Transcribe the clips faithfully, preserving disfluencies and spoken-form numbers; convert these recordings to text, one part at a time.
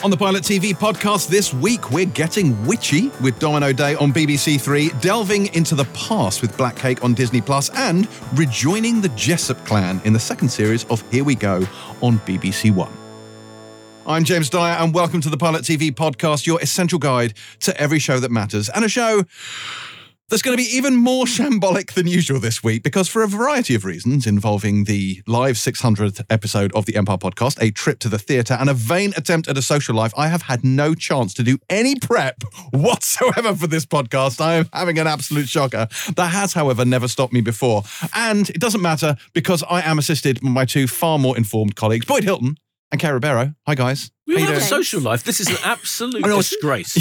On the Pilot T V podcast this week, we're getting witchy with Domino Day on B B C Three, delving into the past with Black Cake on Disney Plus, and rejoining the Jessup clan in the second series of Here We Go on B B C One. I'm James Dyer, and welcome to the Pilot T V podcast, your essential guide to every show that matters, and a show that's going to be even more shambolic than usual this week, because for a variety of reasons involving the live six hundredth episode of the Empire podcast, a trip to the theatre, and a vain attempt at a social life, I have had no chance to do any prep whatsoever for this podcast. I am having an absolute shocker. That has, however, never stopped me before. And it doesn't matter, because I am assisted by my two far more informed colleagues, Boyd Hilton and Kay Ribeiro. Hi, guys. We have a social life. This is an absolute disgrace.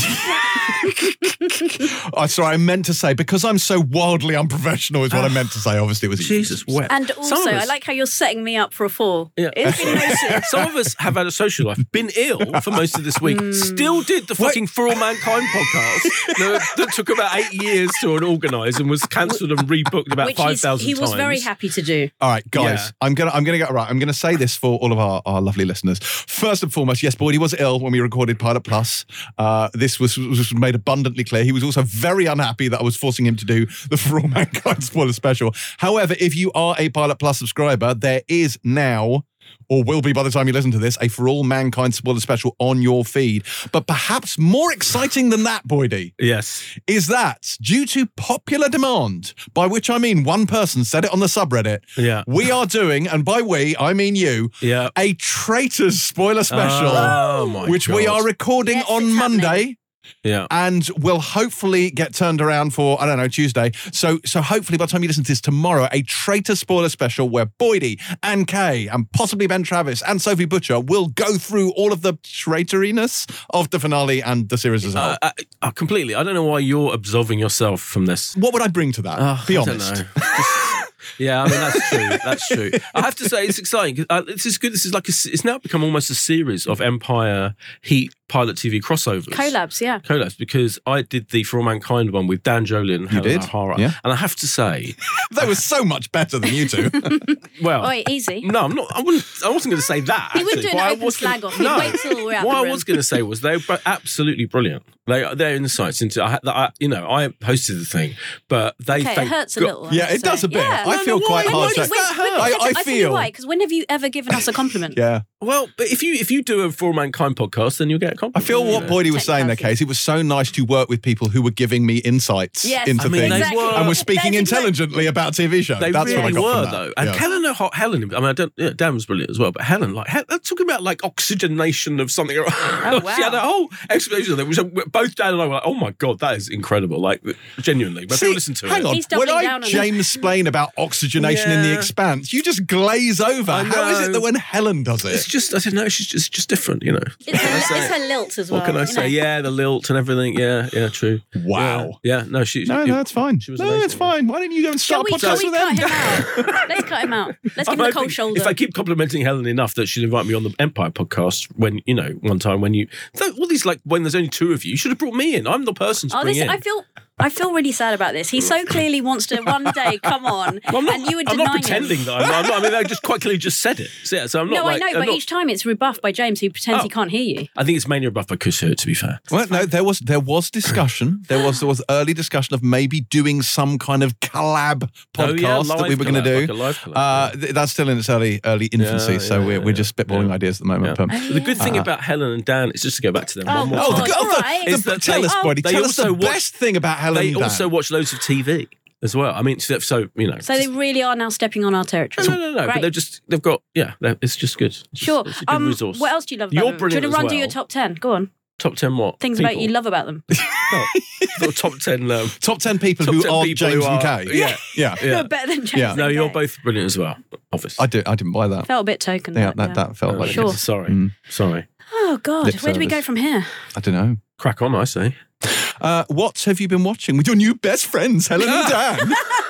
Oh, sorry, I meant to say, because I'm so wildly unprofessional is what I meant to say. Obviously, it was Jesus wet. And also, I like how you're setting me up for a fall. Yeah. It's been most Some of us have had a social life, been ill for most of this week, still did the fucking For All Mankind podcast that, that took about eight years to organise and was cancelled and rebooked about Which five thousand times. he was very happy to do. All right, guys, Yeah. I'm gonna I'm gonna go right. I'm gonna say this for all of our, our lovely listeners. First and foremost, yes, Boydie was ill when we recorded Pilot Plus. Uh, this was, was made abundantly clear. He was also very unhappy that I was forcing him to do the For All Mankind spoiler special. However, if you are a Pilot Plus subscriber, there is now, or will be by the time you listen to this, a For All Mankind spoiler special on your feed. But perhaps more exciting than that, Boydie, Yes. is that due to popular demand, by which I mean one person said it on the subreddit, Yeah. we are doing, and by we, I mean you, Yeah. a Traitors spoiler special, Oh, my which we God. are recording Yes, on it's happening. Monday. Yeah. And will hopefully get turned around for, I don't know, Tuesday. So so hopefully by the time you listen to this tomorrow, a Traitor spoiler special where Boydie and Kay and possibly Ben Travis and Sophie Butcher will go through all of the traitoriness of the finale and the series as a whole. Uh, uh, uh, completely. I don't know why you're absolving yourself from this. What would I bring to that? Oh, Be I honest. don't know. Just- yeah, I mean, that's true. That's true. I have to say, it's exciting. 'Cause, uh, this is good. This is like a, it's now become almost a series of Empire Heat Pilot T V crossovers. Collabs, yeah. Collabs, because I did the For All Mankind one with Dan Jolin and Helen did? O'Hara. Yeah. And I have to say, They were so much better than you two. well, Oh, easy. no, I'm not. I wouldn't. I wasn't going to say that. He wouldn't actually, do an but I open was slag gonna- off. He'd No. wait till we're out What the I room. was going to say was they were absolutely brilliant. They they're insights into. I, I, you know, I hosted the thing, but they. Okay, thank it hurts a God- little. I Yeah, have to it does say. a bit. Yeah. I No, feel no, quite why- hard why to... does that hurt? I, I I'll tell you feel... why, because when have you ever given us a compliment? Yeah. Well, but if you if you do a For All Mankind podcast, then you'll get a I compliment. feel what Yeah. Boydie was saying there, Technicality. Case. It was so nice to work with people who were giving me insights Yes, into I mean, things they exactly. were- and were speaking That's exactly- intelligently about T V shows. They That's really what I got were, from that. though. And Yeah. Helen, O'H- Helen, I mean, I don't. Yeah, Dan was brilliant as well, but Helen, like, Hel- they're talking about like oxygenation of something. Oh, She had wow. a whole explanation of it, which both Dan and I were like, "Oh my god, that is incredible!" Like, genuinely. But See, people listen to hang it. on. He's When doubling I down on James explain about oxygenation in the Yeah. expanse, you just glaze over. I How is it know. that when Helen does It's it? just, I don't know. She's just, just different, you know. It's her, it's her lilt as well. What can I you say? know. Yeah, the lilt and everything. Yeah, yeah, true. Wow. Yeah, yeah, no, she. No, it- no, it's fine. She was No, amazing, it's yeah. fine. Why don't you go and Shall start we, a shall podcast we with cut them? him out? Let's cut him out. Let's I'm give him the hoping cold shoulder. If I keep complimenting Helen enough that she'd invite me on the Empire podcast when, you know, one time when you... All these, like, when there's only two of you, you should have brought me in. I'm the person to Oh, bring this, in. I feel I feel really sad about this. He so clearly wants to one day come on, Well, I'm not, and you would I'm deny not pretending him. that I'm, I'm not. I mean, I just quite clearly just said it. So, yeah, so I'm not No, like... I know, I'm but not- each time it's rebuffed by James, who pretends Oh. he can't hear you. I think it's mainly rebuffed by Chris Hurt, to be fair. Well, no, there was there was discussion. There was there was early discussion of maybe doing some kind of collab Oh, podcast yeah, that live we were going to collab, do. like a live collab, uh, yeah. th- that's still in its early early infancy, Yeah, so yeah, we're yeah, we're just yeah. spitballing Yeah. ideas at the moment. Yeah. But, Oh, The good thing Uh, about Helen and Dan is just to go back to them. Oh, one more oh, the, God, good- all the- right. the- Is that tell they- us, buddy. they Tell us the also watch- best thing about Helen. They and Dan. also watch loads of T V as well. I mean, so, so you know... So they really are now stepping on our territory. No, no, no, no. But Great. they've just, they've got, yeah, they're- it's just good. It's just- Sure. It's a good Um, resource. what else do you love about You're them? Do you brilliant want to run as do your well. top ten? Go on. Top ten what? Things about People? you love about them. Oh, the top ten. Um, top ten people top who ten are people James who and are- Kay. Yeah, yeah. yeah. Better than James. Yeah. and No, you're Kay. both brilliant as well. Obviously. I do. I didn't buy that. Felt a bit token. Yeah, but, that yeah. that felt Oh, like Sure. Sorry, Mm. sorry. Oh God, Lip where do we go service. from here? I don't know. Crack on, I say. Uh, what have you been watching with your new best friends, Helen and Dan?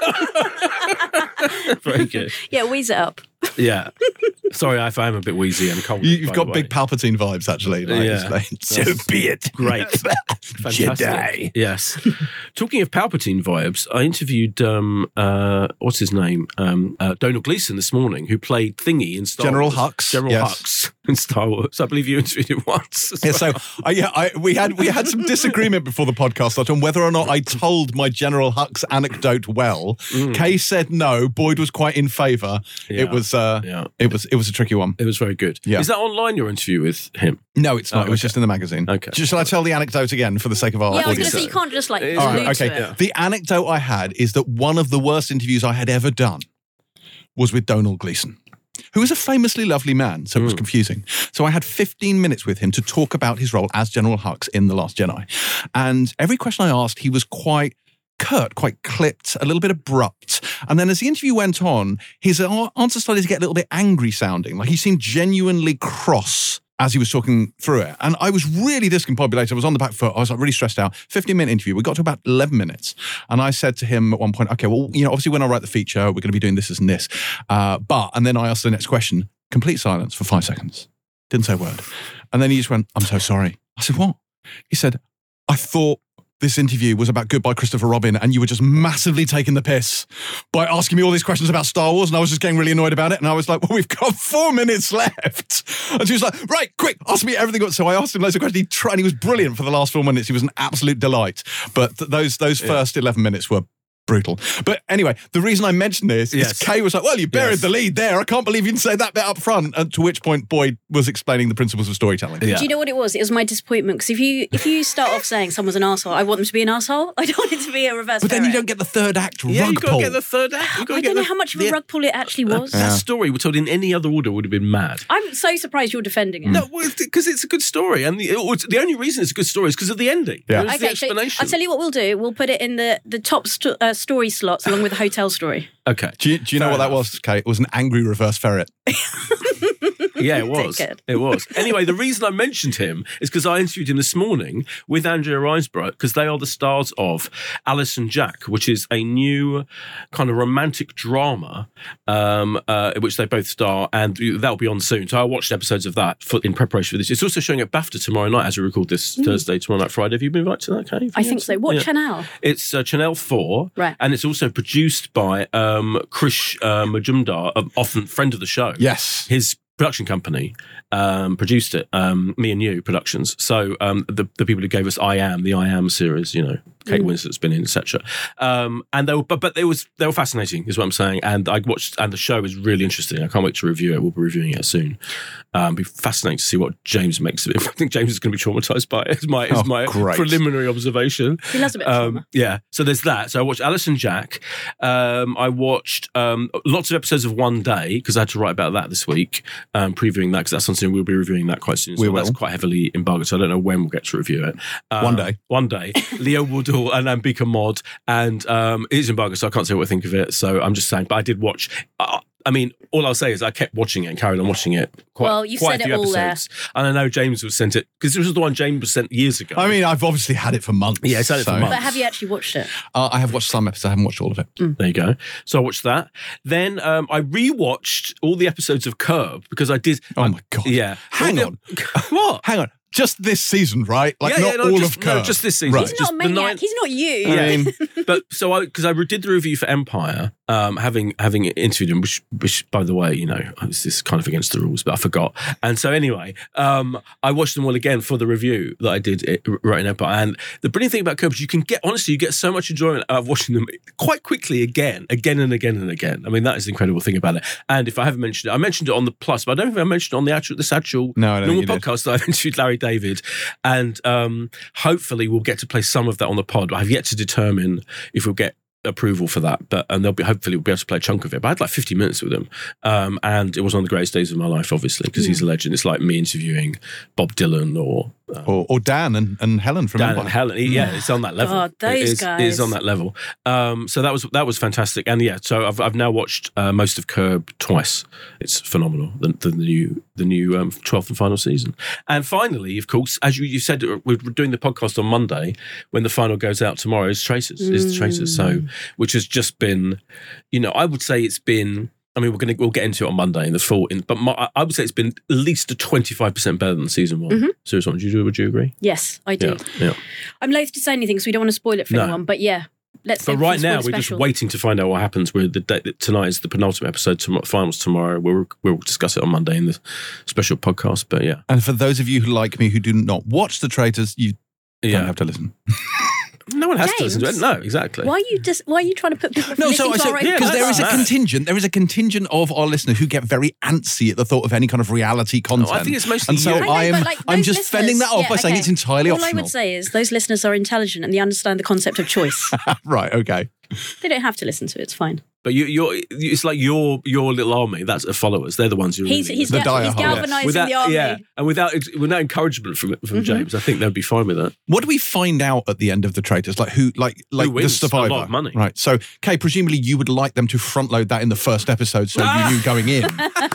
Very good. Yeah, wheeze it up. Yeah. Sorry if I am a bit wheezy and cold. You, you've by got the big way. Palpatine vibes, actually. Like, Yeah. it's like, so be it. Great. Fantastic. Jedi. Yes. Talking of Palpatine vibes, I interviewed, um, uh, what's his name? Um, uh, Donald Gleason this morning, who played Thingy in Star General Wars. Hux, General yes. Hux. in Star Wars. I believe you interviewed him once. Yeah, so uh, yeah, I, we had we had some disagreement before the podcast started on whether or not I told my General Hux anecdote well. Mm. Kay said no. Boyd was quite in favour. Yeah. It was uh, yeah. it was it was a tricky one. It was very good. Yeah. Is that online, your interview with him? No, it's not. Oh, it was okay. just in the magazine. Okay. Just, shall I tell the anecdote again for the sake of our Yeah, I was going audience? to say, you can't just like It is All allude right, to okay. it. Yeah. The anecdote I had is that one of the worst interviews I had ever done was with Donald Gleeson, who is a famously lovely man, so it was Mm. confusing. So I had fifteen minutes with him to talk about his role as General Hux in The Last Jedi. And every question I asked, he was quite curt, quite clipped, a little bit abrupt. And then as the interview went on, his answer started to get a little bit angry sounding, like he seemed genuinely cross as he was talking through it. And I was really discombobulated. I was on the back foot. I was like really stressed out. fifteen minute interview. We got to about eleven minutes. And I said to him at one point, okay, well, you know, obviously when I write the feature, we're going to be doing this, this and this. Uh, but, and then I asked the next question, complete silence for five seconds. Didn't say a word. And then he just went, I'm so sorry. I said, what? He said, I thought this interview was about Goodbye Christopher Robin and you were just massively taking the piss by asking me all these questions about Star Wars, and I was just getting really annoyed about it. And I was like, well, we've got four minutes left. And she was like, right, quick, ask me everything. So I asked him loads of questions. He tried, and he was brilliant for the last four minutes. He was an absolute delight. But th- those those Yeah. first eleven minutes were brutal. But anyway, the reason I mentioned this Yes. is Kay was like, well, you buried Yes. the lead there. I can't believe you didn't say that bit up front. And to which point Boyd was explaining the principles of storytelling. Yeah. Do you know what it was? It was my disappointment, because if you if you start off saying someone's an arsehole, I want them to be an arsehole. I don't want it to be a reverse But then you ferret. don't get the third act Yeah, rug you've got to pull. get the third act. You've got to I get don't know the- how much of a the- rug pull it actually was. That story we told in any other order would have been mad. I'm so surprised you're defending it. No, because it's a good story, and the, it was- the only reason it's a good story is because of the ending. Yeah. It was the Okay, so explanation. I'll tell you what we'll do. We'll put it in the, the top sto- uh, story slots along with the hotel story. Okay. Do you, do you know Fair what that enough. was, Kate? It was an angry reverse ferret. Yeah, it was. Dickhead. It was. Anyway, the reason I mentioned him is because I interviewed him this morning with Andrea Riseborough, because they are the stars of Alice and Jack, which is a new kind of romantic drama um, uh, in which they both star, and that'll be on soon. So I watched episodes of that for, in preparation for this. It's also showing at BAFTA tomorrow night as we record this Thursday, tomorrow night, Friday. Have you been invited to that, Kate? Have you I think so. What Yeah. channel? It's uh, Channel four, Right. and it's also produced by um, Krish uh, Majumdar, a often friend of the show. Yes. His production company um, produced it, um, Me and You Productions. So um, the the people who gave us I Am, the I Am series, you know, Kate Mm. Winslet's been in, et cetera. Um, and they were, but but they was they were fascinating, is what I'm saying. And I watched, and the show is really interesting. I can't wait to review it. We'll be reviewing it soon. Um, it'll be fascinating to see what James makes of it. I think James is going to be traumatized by it. Is my is Oh, my great. preliminary observation. He loves a bit of Um, trauma. yeah, so there's that. So I watched Alice and Jack. Um, I watched um, lots of episodes of One Day because I had to write about that this week, um, previewing that because that's something we'll be reviewing that quite soon. So We will. That's quite heavily embargoed, so I don't know when we'll get to review it. Um, One day. One day. Leo Woodall and Ambika Mod, and um, it is embargoed, so I can't say what I think of it. So I'm just saying, but I did watch. Uh, I mean, all I'll say is I kept watching it and carried on watching it. Quite, Well, you've quite said a few it all there. episodes. And I know James was sent it because this was the one James was sent years ago. I mean, I've obviously had it for months. Yeah, it's had it for so- months. But have you actually watched it? Uh, I have watched some episodes. I haven't watched all of it. There you go. So I watched that. Then um, I rewatched all the episodes of Curb because I did. Oh I- my God. Yeah. Hang Well, on. What? Hang on. Just this season, right? Like Yeah, not yeah, no, all just, of Curb. no, just this season. Right. He's Just not a the maniac. nine- He's not you. Yeah. I mean, But so I because I did the review for Empire, um, having having interviewed him, which which by the way, you know, this is kind of against the rules, but I forgot. And so anyway, um, I watched them all again for the review that I did it, right in Empire. And the brilliant thing about Curb is you can get honestly, you get so much enjoyment out of watching them quite quickly again, again and again and again. I mean, that is the incredible thing about it. And if I haven't mentioned it, I mentioned it on the Plus, but I don't think I mentioned it on the actual this actual No, I don't normal think you did. podcast that I've interviewed Larry David, and um, hopefully we'll get to play some of that on the pod. But I've yet to determine if we'll get approval for that, but and they'll be hopefully we'll be able to play a chunk of it. But I had like fifty minutes with him, um, and it was one of the greatest days of my life, obviously, because he's a legend. It's like me interviewing Bob Dylan or uh, or, or Dan and, and Helen from Dan Empire. and Helen. Yeah, it's on that level. God, those it is, guys. It is on that level. Um, so that was that was fantastic, and yeah, so I've I've now watched uh, most of Curb twice. It's phenomenal. The, the new the new um, twelfth and final season, and finally, of course, as you you said, we're doing the podcast on Monday when the final goes out tomorrow. Is Traitors is the Traitors. So which has just been, you know, I would say it's been. I mean, we're going to we'll get into it on Monday in the full, in, but my, I would say it's been at least a twenty-five percent better than season one. Mm-hmm. Series one, would you would you agree? Yes, I do. Yeah, yeah. I'm loath to say anything because we don't want to spoil it for No. anyone, but yeah, let's. But save right for the now, spoiler we're just special. waiting to find out what happens. We're the day, tonight is the penultimate episode. Tom, finals tomorrow. We'll we'll discuss it on Monday in the special podcast. But yeah, And for those of you who like me who do not watch the traitors, you yeah. don't have to listen. No one has James, to listen to it. No, exactly. Why are you just? Why are you trying to put people? No, from so I listening to said our own yeah, because podcast? there is a mad. contingent, there is a contingent of our listeners who get very antsy at the thought of any kind of reality content. I think it's mostly and so you. I know, I am, but, like, I'm those just fending that listeners- off by yeah, saying okay. it's entirely All optional. I would say is those listeners are intelligent and they understand the concept of choice. Right, okay. They don't have to listen to it. It's fine. But you, you're, it's like your your little army. That's the followers. They're the ones who He's really he's, The ga- he's diehard, yeah. galvanising without, the army. yeah, and without without encouragement from from Mhm. James, I think they'd be fine with that. What do we find out at the end of the traitors? Like who, like, like wins? the survivor? A lot of money. Right. So, Kay, presumably you would like them to front load that in the first episode, so Ah! you knew going in.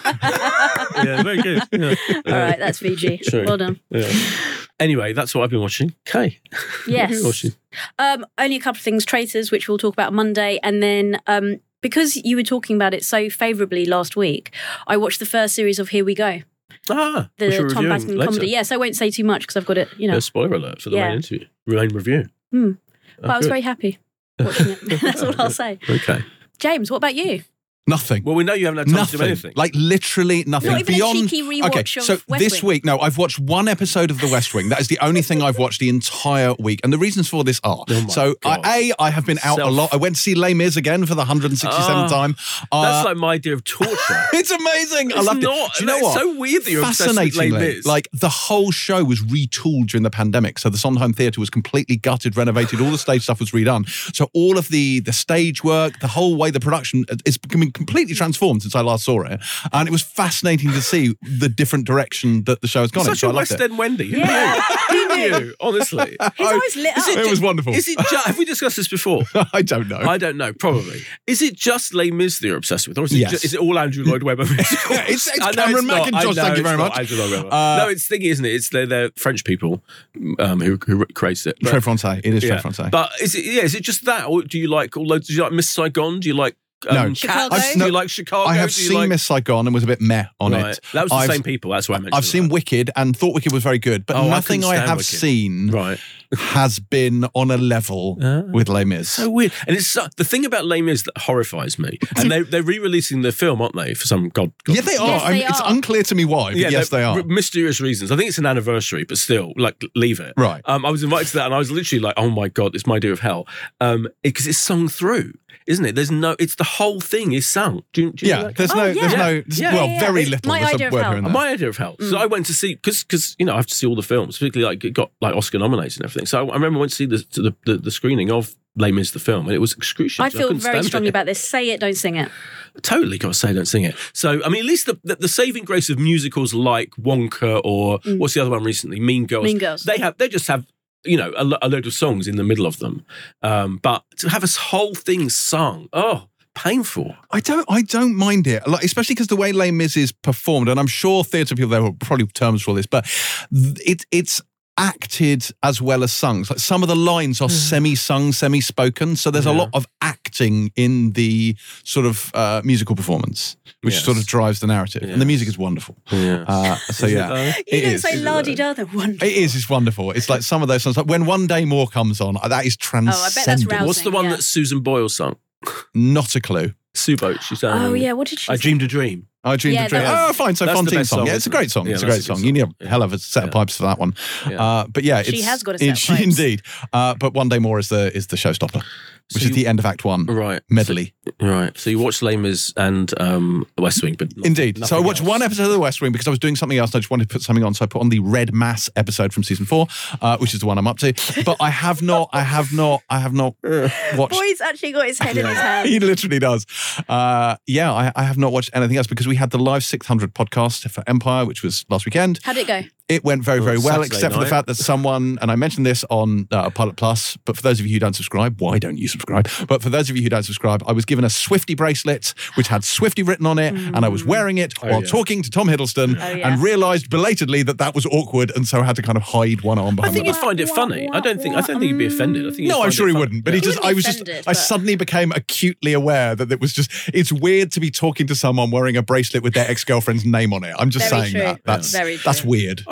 Yeah, very good. Yeah. All right, that's V G. True. Well done. Yeah. Anyway, that's what I've been watching. Okay. What have you been Yes. watching? Um, only a couple of things. Traitors, which we'll talk about Monday, and then um, because you were talking about it so favourably last week, I watched the first series of Here We Go, Ah, the which we're Tom reviewing Bassman later. comedy. Yes, I won't say too much because I've got it. You know, No spoiler alert for the Yeah. main interview, main review. Hmm. Oh, but I was good. very happy watching it. That's all I'll say. Okay. James, what about you? Nothing. Well, we know you haven't had time to Nothing. do anything. Like literally nothing. Not even Beyond a cheeky rewatch okay, of so West this Wing. week, no, I've watched one episode of The West Wing. That is the only thing I've watched the entire week, and the reasons for this are: Oh my so God. I, a, I have been out Self- a lot. I went to see Les Mis again for the one hundred sixty-seventh Oh, time. Uh, That's like my idea of torture. it's amazing. I It's loved not. it. Do you know It's what? so weird that you're obsessed with Les Fascinatingly, Mis. like the whole show was retooled during the pandemic. So the Sondheim Theatre was completely gutted, renovated. All the stage stuff was redone. So all of the the stage work, the whole way the production is becoming completely transformed since I last saw it. And it was fascinating to see the different direction that the show has gone in. Such So a I loved West it. End Wendy. Who Yeah. knew? Who knew? Honestly. His eyes lit up. It was wonderful. Is it ju- have we discussed this before? I don't know. I don't know. Probably. Is it just Les Mis that you're obsessed with, or is it, Yes. ju- is it all Andrew Lloyd Webber musicals? It's- it's I know Cameron not. I Mackintosh, know thank you it's very not much. Andrew Lloyd Webber. Uh, no, it's thingy, isn't it? It's they're, they're French people um, who who created it. But- Très Francais. It is yeah. Très Francais. But is it? Yeah. Is it just that, or do you like all loads? Do you like Miss Saigon? Do you like um, No. Cats? Chicago? I've- Do no, you like Chicago? I have Do you seen like... Miss Saigon and was a bit meh on Right. it. That was the I've- same people. That's why I mentioned. I've seen that. Wicked and thought Wicked was very good, but Oh, I nothing couldn't I, stand have Wicked. seen Right. has been on a level Ah. with Les Mis. So weird, and it's so, the thing about Les Mis that horrifies me. And they they're re-releasing the film, aren't they? For some god, god yeah, they are. Yes, I mean, they it's are. unclear to me why, but yes, they're they are. r- mysterious reasons. I think it's an anniversary, but still, like, leave it. Right. Um, I was invited to that, and I was literally like, "Oh my god, it's my idea of hell," um, because it's sung through, isn't it? There's no, it's the whole thing is sung. Do you, do you know Yeah, that? there's Oh, no, yeah. there's no, Yeah. Yeah, well, yeah, yeah. very It's little. my There's idea a of word hell. here and there. My idea of hell. So I went to see because because you know I have to see all the films, particularly like it got like Oscar nominated and everything. So I remember I went to see the to the, the, the screening of Les Mis the film, and it was excruciating. I feel couldn't very stand strongly it. about this. Say it, don't sing it. Totally got to say, don't sing it. So I mean, at least the the, the saving grace of musicals like Wonka or what's the other one recently, Mean Girls. Mean Girls. They have they just have. You know, a, lo- a load of songs in the middle of them, um, but to have this whole thing sung, oh, painful. I don't, I don't mind it, like, especially because the way Les Mis is performed, and I'm sure theatre people there will probably terms for all this, but th- it, it's acted as well as sung. Like some of the lines are semi-sung, semi-spoken, so there's a Yeah. lot of acting in the sort of uh, musical performance, which Yes. sort of drives the narrative, and the Yes. music is wonderful. Yeah. Uh, so yeah, though? You it don't is. say la di da. Wonderful. It is. It's wonderful. It's like some of those songs. Like when One Day More comes on, that is Oh, that's transcendent. rousing. What's the one yeah. that Susan Boyle sung? Not a clue. Sue Boat. She sang. Oh yeah, what did she? I say? dreamed a dream. I dreamed Yeah, a dream. that Oh, fine. So that's the Fontaine best song. song, Yeah, it's a isn't great it? song. Yeah, it's a that's great a good song. You need song. a hell of a set of Yeah. pipes for that one. Yeah. Uh, but yeah, She it's, has got a set of it's- pipes. Indeed. Uh, but One Day More is the is the showstopper, which So is the end of Act One Right. medley. Right. So you watched Les Mis and um, The West Wing, but not- Indeed. So I nothing watched else. one episode of The West Wing because I was doing something else and I just wanted to put something on. So I put on the Red Mass episode from season four, uh, which is the one I'm up to. But I have not, I have not, I have not watched. Boy's actually got his head in his hand. He literally does. Uh, yeah, I, I have not watched anything else because we had the live six hundred podcast for Empire, which was last weekend. How'd it go? It went very, very well, Saturday except for the night. fact that someone, and I mentioned this on uh, Pilot Plus, but for those of you who don't subscribe, why don't you subscribe? But for those of you who don't subscribe, I was given a Swifty bracelet, which had Swifty written on it, and I was wearing it Oh, while yeah. talking to Tom Hiddleston Oh, yeah. and realised belatedly that that was awkward, and so I had to kind of hide one arm I behind think the you'd find it funny. I don't think. I don't think you'd be offended. I think. you'd No, I'm find sure it he fun- wouldn't. But he Yeah. just, wouldn't I be was just, offended, I but- suddenly became acutely aware that it was just, it's weird to be talking to someone wearing a bracelet with their ex-girlfriend's name on it. I'm just Very saying true. that. That's, Very true. that's weird. I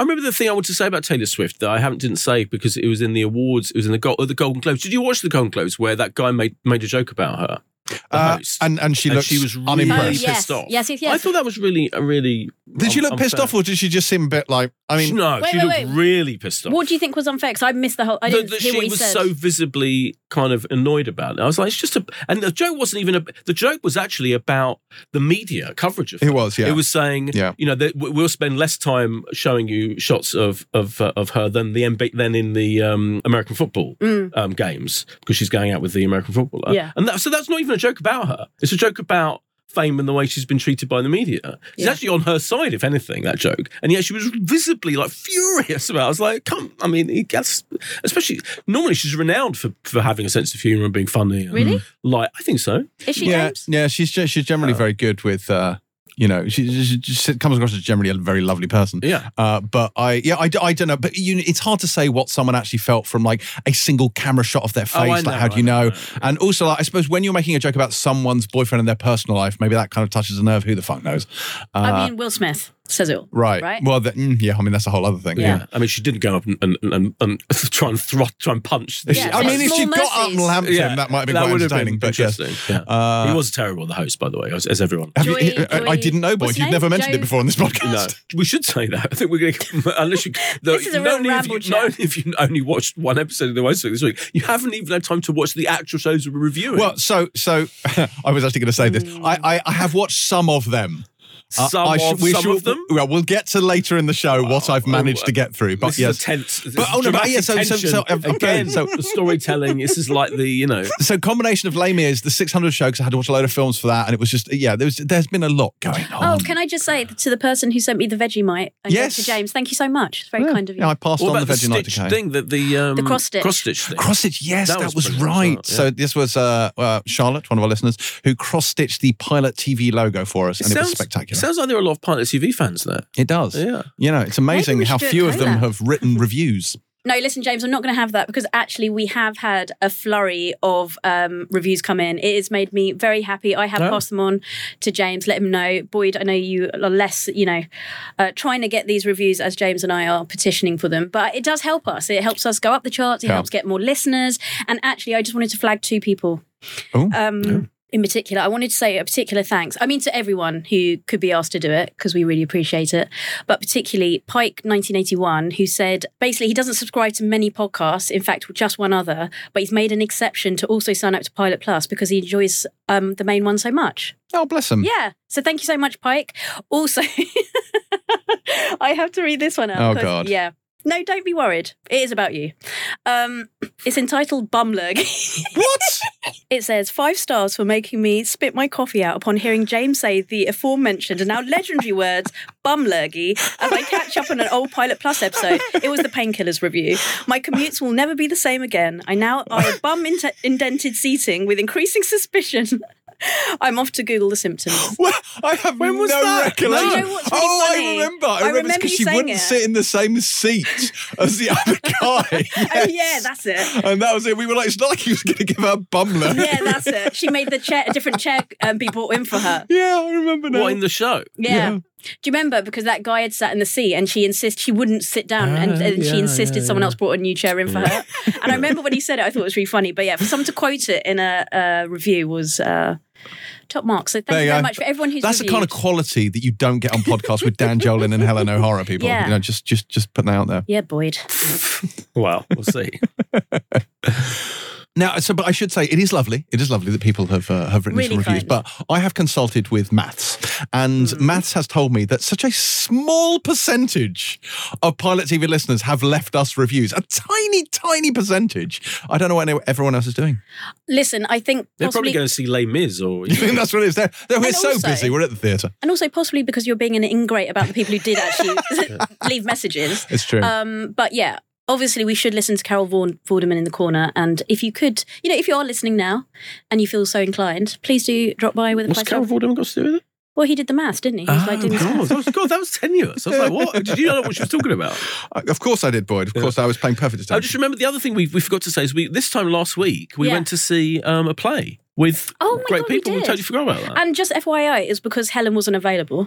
remember the thing I wanted to say about Taylor Swift that I haven't didn't say because it was in the awards. It was in the, Go- the Golden Globes. Did you watch the Golden Globes where that guy made made a joke about her? Uh, and and she and looks she was really unimpressed. Oh, yes. pissed off. Yes, yes, yes. I thought that was really a really. Did she look unfair. pissed off, or did she just seem a bit like? I mean, no, Wait, she wait, looked wait. really pissed off. What do you think was unfair? Because I missed the whole. I that, didn't that hear she what he was said. so visibly kind of annoyed about it. I was like, it's just a. And the joke wasn't even a. The joke was actually about the media coverage of It her. was, yeah. It was saying, Yeah. you know, that we'll spend less time showing you shots of of uh, of her than the N B A, than in the um, American football Mm. um, games because she's going out with the American footballer. Yeah. And that, so that's not even a joke about her. It's a joke about fame and the way she's been treated by the media. It's Yeah. actually on her side, if anything, that joke. And yet she was visibly like furious about it. I was like, come, I mean, he gets, especially, normally she's renowned for, for having a sense of humour and being funny. And Really? Like, I think so. Is she yeah, James? yeah. She's ge- she's generally very good with. Uh, you know, she, she just comes across as generally a very lovely person. Yeah. Uh, but I, yeah, I, I don't know. But you, it's hard to say what someone actually felt from like a single camera shot of their face. Oh, I like, know, how do I you know, know? I know, yeah. And also, like, I suppose when you're making a joke about someone's boyfriend and their personal life, maybe that kind of touches a nerve. Who the fuck knows? Uh, I mean, Will Smith says it all. right. Right? Well, the, mm, yeah. I mean, that's a whole other thing. Yeah. Yeah. I mean, she didn't go up and, and, and, and try and throttle, try and punch. If the- she- Yeah, I so mean, if small she got up and mercies. lamped him, that might have been that quite would have entertaining. been But yes. interesting. Yeah. Uh, he was terrible, the host, by the way, as, as everyone. Have you, Joey- I, I Joey- didn't know, boys. what's his You've never name? mentioned it Joe- before on this podcast. No, we should say that. I think we're going to, unless you, the, This is a not real only have ramble you, chat. not only if you only watched one episode of The Voice this week, you haven't even had time to watch the actual shows we're reviewing. Well, so so I was actually going to say this. I, I I have watched some of them. Uh, some I of, should- we some should- of them. Well, we'll get to later in the show what I've managed to get through. But This yes, is a tense. This But- is oh, no, but dramatic yeah, so- so- tension. so, okay, again, so- the storytelling. This is like the you know. so combination of lame ears, the six hundred show because I had to watch a load of films for that, and it was just yeah. There was there's been a lot going on. Oh, can I just say to the person who sent me the Vegemite and Yes. to James, thank you so much. It's very yeah. kind of you. Yeah, I passed What on the about the Vegemite stitch to Kay. thing? That the um, The cross stitch. cross stitch thing. Cross stitch, yes, That that, was was, brilliant as right. well, yeah. So this was uh, uh, Charlotte, one of our listeners, who cross stitched the Pilot T V logo for us, and it was spectacular. It sounds like there are a lot of Pilot T V fans there. It does. Yeah. You know, it's amazing we how should do a few of them collab. have written reviews. No, listen, James, I'm not going to have that because actually we have had a flurry of um, reviews come in. It has made me very happy. I have Oh. passed them on to James, let him know. Boyd, I know you are less, you know, uh, trying to get these reviews as James and I are petitioning for them. But it does help us. It helps us go up the charts. It Yeah. helps get more listeners. And actually, I just wanted to flag two people. Oh, Um, In particular, I wanted to say a particular thanks. I mean, to everyone who could be asked to do it, because we really appreciate it. But particularly Pike nineteen eighty-one, who said basically he doesn't subscribe to many podcasts, in fact, just one other, but he's made an exception to also sign up to Pilot Plus because he enjoys um, the main one so much. oh, bless them. Yeah. So thank you so much, Pike. Also, I have to read this one out. Oh, 'cause- God. Yeah. No, don't be worried. It is about you. Um, it's entitled Bumlurg. What? It says, five stars for making me spit my coffee out upon hearing James say the aforementioned and now legendary words, bumlurgy, as I catch up on an old Pilot Plus episode. It was the Painkillers review. My commutes will never be the same again. I now eye a bum-indented seating with increasing suspicion. I'm off to Google the symptoms. Well, I have When was no that? recollection. Do you know what's really oh, funny? I remember. I, I remember, remember because you she saying wouldn't it. sit in the same seat as the other guy. Oh, yeah, that's it. And that was it. We were like, it's not like he was going to give her a bumler. Yeah, that's it. She made the chair, a different chair um, be brought in for her. Yeah, I remember now. What in the show? Yeah. Yeah. Do you remember? Because that guy had sat in the seat and she insisted she wouldn't sit down and, Ah, and she yeah, insisted yeah, someone yeah. else brought a new chair in for her. And I remember when he said it, I thought it was really funny. But yeah, for someone to quote it in a, a review was uh, top mark. So thank There you you very go. much for everyone who's That's reviewed. the kind of quality that you don't get on podcasts with Dan Jolin and Helen O'Hara people. Yeah. You know, just just just putting that out there. Yeah, Boyd. Well, we'll see. Now, so but I should say it is lovely. It is lovely that people have uh, have written Really some reviews. kind. But I have consulted with Maths, and Mm. Maths has told me that such a small percentage of Pilot T V listeners have left us reviews. A tiny, tiny percentage. I don't know what everyone else is doing. Listen, I think They're possibly, probably going to see Les Mis or. You think that's what it is? They're, they're, we're And so also- busy. We're at the theatre. and also possibly because you're being an ingrate about the people who did actually leave messages. It's true. Um, but yeah, obviously we should listen to Carol Vaughan, Vorderman in the corner. And if you could, you know, if you are listening now and you feel so inclined, please do drop by with a What's five Carol star. Vorderman got to do with it? Well, he did the maths, didn't he? He was like doing the God, maths. that was, God, that was tenuous. I was like, what? Did you know what she was talking about? Uh, of course I did, Boyd. Of course I was paying perfect I attention. just remember the other thing we, we forgot to say is we this time last week we Yeah. went to see um, a play with Oh my great God, we people. We did. totally forgot about that. And just F Y I, it's because Helen wasn't available.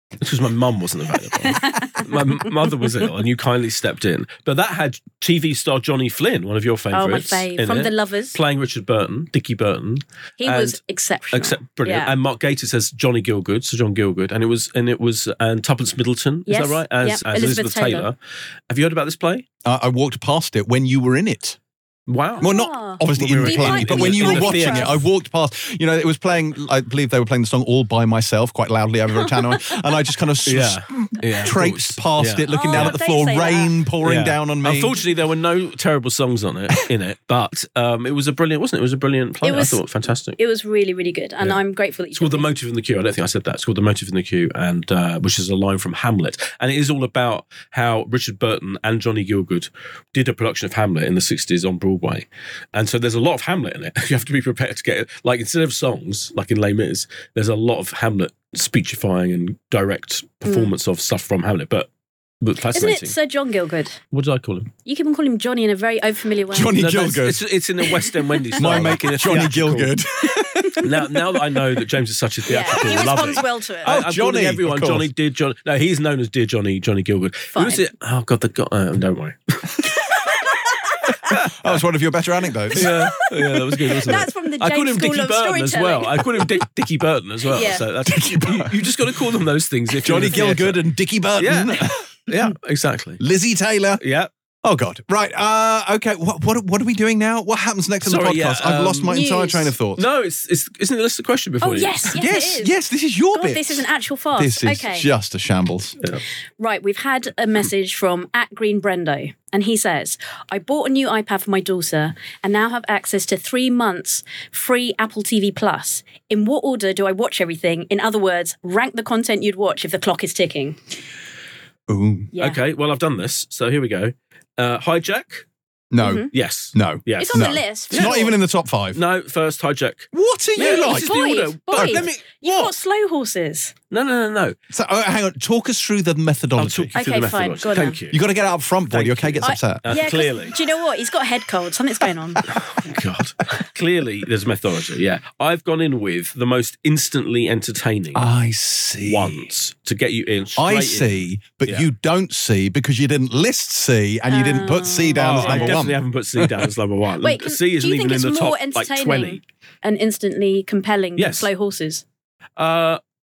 because my mum wasn't available. My m- mother was ill, and you kindly stepped in. But that had T V star Johnny Flynn, one of your favourites. Oh, my fave. in From it, The Lovers. playing Richard Burton, Dickie Burton. He And- was exceptional. Except brilliant. Yeah. And Mark Gatiss says Johnny Gielgud, Sir John Gielgud, and it was and it was and Tuppence Middleton. Yes. Is that right? As, Yep. as Elizabeth Elizabeth, Taylor. Taylor. Have you heard about this play? Uh, I walked past it when you were in it. Wow. Well, Ah. not obviously When we in were the playing play, it but in when the- you in were the watching theatre. it, I walked past. You know, it was playing. I believe they were playing the song "All by Myself" quite loudly over a tannoy, and I just kind of s- Yeah. yeah. traipsed past Yeah. it, looking Oh, down at the don't floor, say that. rain pouring Yeah. down on me. Unfortunately, there were no terrible songs on it in it, but um, it was a brilliant, wasn't it? It was a brilliant play. It was- I thought fantastic. It was really, really good. And Yeah. I'm grateful that you It's called The told me. Motive in the Queue. I don't think I said that. It's called The Motive in the Queue, and uh, which is a line from Hamlet. And it is all about how Richard Burton and Johnny Gielgud did a production of Hamlet in the sixties on Broadway. And so there's a lot of Hamlet in it. You have to be prepared to get it. Like, instead of songs, like in Les Mis, there's a lot of Hamlet speechifying and direct performance of stuff from Hamlet. But, but Isn't fascinating. it Sir John Gielgud? What did I call him? You can call him Johnny in a very unfamiliar way. Johnny No, no, it's, Gielgud. it's, it's in the West End Wendy style. My like mate, in a Johnny theatrical- Gilgood. Now, now that I know that James is such a Yeah, theatrical, he I love responds it. well to it. I, Oh, I'm calling Johnny, everyone of course. Johnny, dear Johnny. No, he's known as Dear Johnny, Johnny Gielgud. Fine. Who is it? Oh God, the guy. Uh, don't worry. That was one of your better anecdotes. yeah, yeah, that was good. Wasn't That's it? from the I called James him School Dickie of Burton as well. Storytelling. I called him Dick, Dickie Burton as well. Yeah. So that's you, you just got to call them those things. If you're in Johnny the theatre. Gilgood and Dickie Burton. Yeah, yeah, exactly. Lizzie Taylor. Yeah. Oh God! Right. Uh, okay. What, what what are we doing now? What happens next in the Sorry, podcast? yeah, I've um, lost my entire news. train of thought. No, it's it's isn't it a list of question before Oh, you? yes, yes, yes, it is. yes. This is your God, bit. this is an actual farce. This is okay. just a shambles. Yeah. Right, we've had a message from at Green Brendo, and he says, I bought a new iPad for my daughter and now have access to three months free Apple T V Plus. In what order do I watch everything? In other words, rank the content you'd watch if the clock is ticking. Ooh. Yeah. Okay, well I've done this, so here we go. Uh, hijack. No. Mhm. Yes. No. Yes. It's on No. the list. It's not even in the top five. No. First hijack. What are you Yeah, like? this is the Boyd, order. But Boyd. let me. You've What? got slow horses. No, no, no, no. So, oh, hang on. Talk us through the I'll methodology. talk you through Okay, the fine, methodology. go on Thank then. you. You got to get out up front, boy. Thank Your K you. gets I- upset. Uh, Yeah, 'cause clearly. do you know what? He's got a head cold. Something's going on. God. Clearly, there's methodology. Yeah. I've gone in with the most instantly entertaining I see. ones to get you in. Straight I in. see, but Yeah. you don't see because you didn't list C and you didn't put C down Oh, as I number definitely one. haven't put C down as number one. Wait, can, C do isn't you even think in it's the more top like entertaining twenty. and instantly compelling Yes. than slow horses? Uh,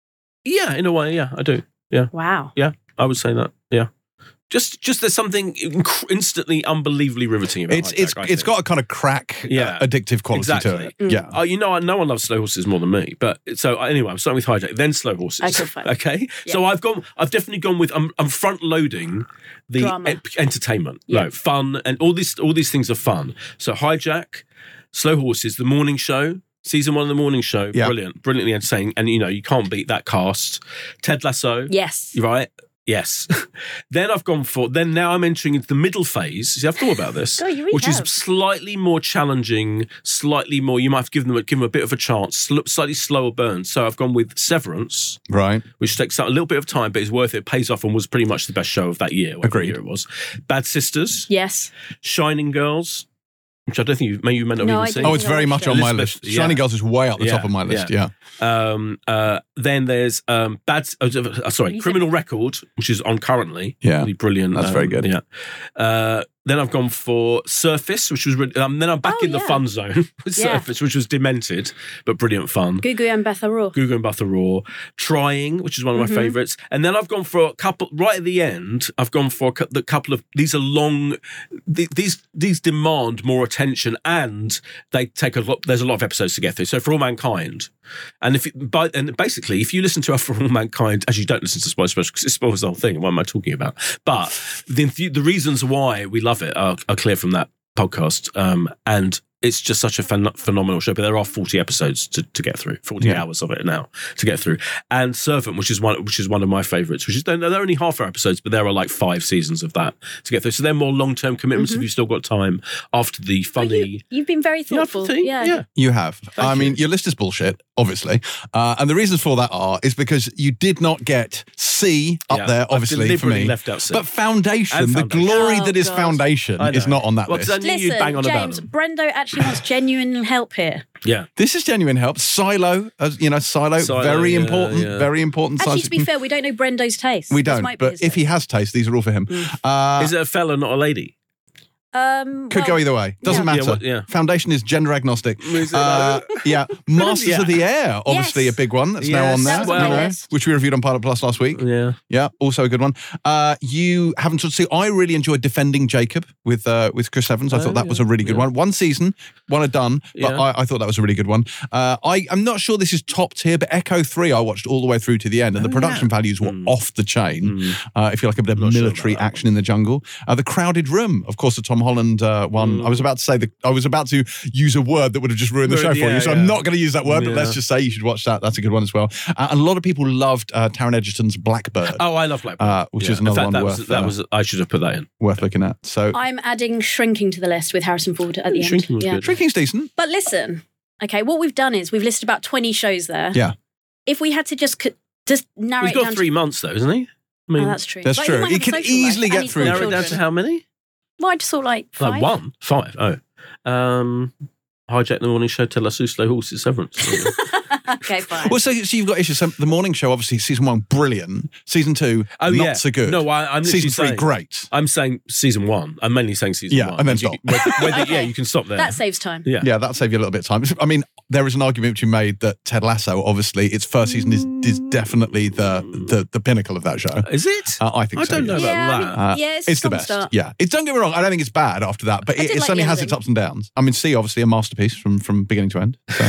yeah, in a way, yeah, I do. Yeah, Wow. yeah, I would say that. Yeah, just just there's something inc- instantly, unbelievably riveting about It's Hijack, it's I it's think. got a kind of crack, Yeah. uh, addictive quality Exactly. to it. Yeah. Oh, you know, no one loves slow horses more than me. But so anyway, I'm starting with hijack, then slow horses. Okay, fine. Okay? Yeah. So I've gone. I've definitely gone with. I'm, I'm front loading the Drama. ep- entertainment, Yeah. no fun, and all these all these things are fun. So hijack, slow horses, the morning show. Season one of the morning show, Yeah. brilliant, brilliantly entertaining, and you know you can't beat that cast. Ted Lasso, Yes. right? Yes. Then I've gone for. Then now I'm entering into the middle phase. See, I've thought about this, God, you really which have. is slightly more challenging, slightly more. You might have given them a, give them a bit of a chance, sl- slightly slower burn. So I've gone with Severance, Right. which takes a little bit of time, but is worth it. Pays off and was pretty much the best show of that year. whatever Agreed. Year it was. Bad Sisters, Yes. Shining Girls, which I don't think you may you may not No, even I seen. didn't. Oh, it's very much on my Elizabeth, list. Shining yeah. Girls is way up the Yeah, top of my list. Yeah. Um, uh, then there's um, bad. Uh, sorry, You said- Criminal Record, which is on currently. Yeah. Really brilliant. That's um, very good. Yeah. Uh, then I've gone for Surface, which was. Really, um, then I'm back Oh, in the yeah. fun zone with Yeah. Surface, which was demented but brilliant fun. Gugu and Beth Arrow. Gugu and Buther Raw, Trying, which is one of my Mhm. favourites, and then I've gone for a couple. Right at the end, I've gone for a cou- the couple of these are long. th- These these demand more attention, and they take a lot. There's a lot of episodes to get through. So For All Mankind, and if it, by, and basically if you listen to For All Mankind, as you don't listen to Spoiler Special because it spoils the whole thing. What am I talking about? But the the reasons why we love it are, are clear from that podcast, um, and it's just such a phen- phenomenal show. But there are forty episodes to, to get through, forty Yeah. hours of it now to get through. And Servant, which is one, which is one of my favourites, which is they're, they're only half hour episodes, but there are like five seasons of that to get through. So they're more long term commitments if you've still got time after the But funny. You, you've been very You know, thoughtful. thing? Yeah. yeah. You have. I you. mean, your list is bullshit. obviously. Uh, and the reasons for that are is because you did not get C up Yeah, there, I've obviously, for deliberately me. left out C. But Foundation, And the Foundation. glory Oh, that is God. Foundation, I know. is not on that Well, 'cause list. I knew you'd bang Listen, on James, about them. Brendo actually wants genuine help here. Yeah. This is genuine help. Silo, as you know, Silo, Silo, very yeah, important, yeah. very important. Actually, science to be fiction. fair, we don't know Brendo's taste. we This don't. might be But his if he taste. has taste, these are all for him. Uh, Is it a fella, not a lady? Um, could well, go either way. Doesn't yeah. matter. Yeah, what- yeah. Foundation is gender agnostic. Is it, Uh, yeah. Masters Yeah. of the Air, obviously Yes. a big one that's now Yes. on That there, was on my you know, list. which we reviewed on Pilot Plus last week. Yeah. Yeah, also a good one. Uh, you haven't sort of seen. I really enjoyed Defending Jacob with uh, with Chris Evans. I Oh, thought that yeah. was a really good Yeah. one. One season, one are done, but Yeah. I, I thought that was a really good one. Uh, I I'm not sure this is top tier, but Echo three I watched all the way through to the end, and the Oh, production yeah. values were Mm. off the chain. Mm. Uh, if you like a bit of Not sure military about that action in the jungle, uh, the Crowded Room, of course, the Tom Holland uh, one. Mm. I was about to say the I was about to use a word that would have just ruined the show Ruined- for yeah, you, so yeah. I'm not going to use that word. But Yeah. let's just say you should watch that. That's a good one as well. Uh, and a lot of people loved uh, Taron Egerton's Blackbird. Oh, I love Blackbird. Uh, which Yeah. is another In fact, one that worth, was, that uh, was I should have put that in. worth looking at. So I'm adding Shrinking to the list with Harrison Ford at the end. Shrinking was yeah. good. Shrinking's decent. But listen, okay, what we've done is we've listed about twenty shows there. Yeah. If we had to just c- just narrow He's it got down three to, months though, isn't he? I mean, oh, that's true. That's But true. might He have a could social life easily and get he's through. got narrow it down to children. how many? Well, I just thought like five. Like one, five. Oh, um, Hijack the Morning Show, Tell Us Who Slow Horses, Severance. Okay, fine. Well, so, so you've got issues. So the morning show, obviously, season one, brilliant. Season two, Oh, not yeah. so good. No, I, I'm literally season three, saying, great. I'm saying season one. I'm mainly saying season Yeah, one. and then You- stop. Whether, whether, Okay. Yeah, you can stop there. That saves time. yeah. Yeah, that'll save you a little bit of time. I mean, there is an argument to be made that Ted Lasso, obviously, its first season is, is definitely the, the the pinnacle of that show. Is it? Uh, I think I so. don't know yes. about Yeah, I mean, that. Uh, yeah, it's, it's the a strong best. start. Yeah, it's don't get me wrong. I don't think it's bad after that, but I it, did it like certainly the has its ending. ups and downs. I mean, C obviously a masterpiece from from beginning to end. So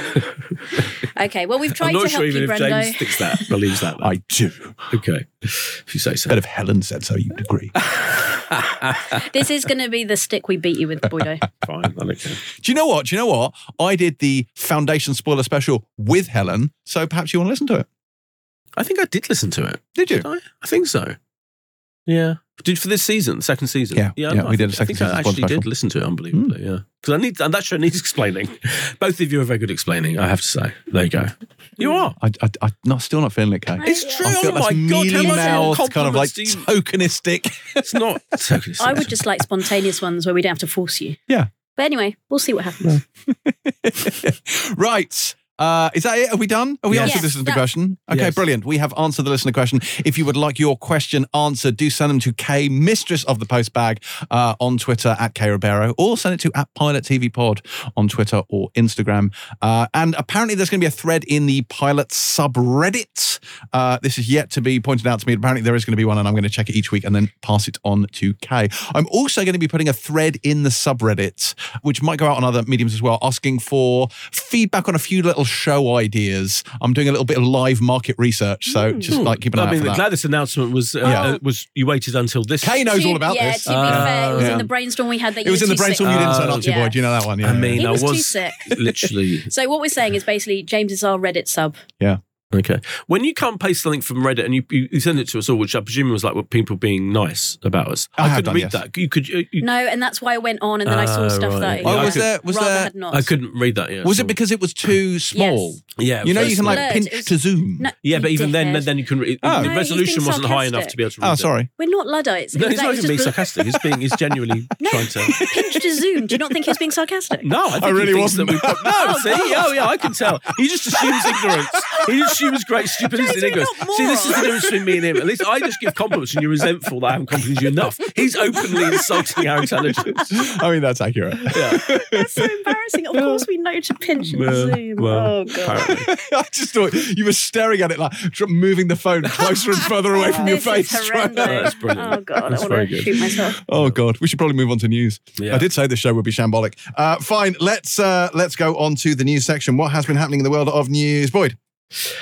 Okay, well, we've tried I'm not to sure help even you, if Brendo. James thinks that, believes that. I do. Okay. If you say so. But if Helen said so, you'd agree. This is going to be the stick we beat you with, Boydo. Fine. I don't care. Do you know what? Do you know what? I did the Foundation spoiler special with Helen, so perhaps you want to listen to it. I think I did listen to it. Did you? Did I? I think so. Yeah. Did for this season, second season? Yeah, yeah. yeah, I we think, did a second I think season I spoiler actually special. did listen to it, unbelievably. Yeah, because I need and that show needs explaining. Both of you are very good at explaining. I have to say. There you go. You are. I, I, I'm not, still not feeling it, Kay. It's Yeah. true. I feel Oh my that's god! How much more mealy-mouthed, kind of like compliments do you- tokenistic. It's not. tokenistic. I would just like spontaneous ones where we don't have to force you. Yeah. But anyway, we'll see what happens. Right. Uh, is that it? Are we done? Are we Yes. answered the Yes, listener that- question? Okay, Yes. brilliant. We have answered the listener question. If you would like your question answered, do send them to Kay, mistress of the post bag, uh, on Twitter at Kay Ribeiro, or send it to at Pilot T V Pod on Twitter or Instagram. Uh, and apparently there's going to be a thread in the Pilot subreddit. Uh, this is yet to be pointed out to me. Apparently there is going to be one, and I'm going to check it each week and then pass it on to Kay. I'm also going to be putting a thread in the subreddit, which might go out on other mediums as well, asking for feedback on a few little show ideas. I'm doing a little bit of live market research, so just like keep an eye I out mean, for the that. glad this announcement was uh, Yeah. uh, was you waited until this. Kay knows To- all about yeah, this. to be fair, it was yeah. in the brainstorm we had that It you was were in the too sick brainstorm you didn't turn Oh, up to, yeah. boy. Do you know that one? Yeah. I mean, He I was too was sick. literally So what we're saying is basically James is our Reddit sub. yeah. okay. When you can't paste something from Reddit and you, you, you send it to us all, which I presume was like what people being nice about us. I I, have couldn't done, read yes. that. You could. You, you- No, and that's why I went on and then I saw Ah, stuff right. that Oh, I was could there- was rather there- had not. I couldn't read that. Yeah. Was so- it because it was too small? Yeah. You know, very you can small. like Blurred. pinch It was- to zoom. No, Yeah, but you even then, dickhead. then you can. Read, Oh. the No, he's resolution being wasn't high enough sarcastic. to be able to read Oh, it. sorry. We're not Luddites. No, It was he's like- not it even being was just sarcastic. He's being. He's genuinely No. trying to. pinch to zoom. Do you not think he was being sarcastic? No, I, think I really he thinks wasn't. That we've got, no, see, oh yeah, I can tell. He just assumes ignorance. He just assumes great stupidity James, and you're ignorance. not See, this is the moron. difference between me and him. At least I just give compliments, and you're resentful that I haven't complimented you enough. He's openly insulting our intelligence. I mean, that's accurate. Yeah, That's so embarrassing. Of course we know to pinch and Well, zoom. well, oh, God. apparently. I just thought you were staring at it like tr- moving the phone closer and further away from your This face. is trying to- horrendous. That's brilliant. Oh, God. That's I very want to good. shoot myself. Oh God, we should probably move on to news. Yeah. I did say this show would be shambolic. Uh, fine, let's uh, let's go on to the news section. What has been happening in the world of news, Boyd?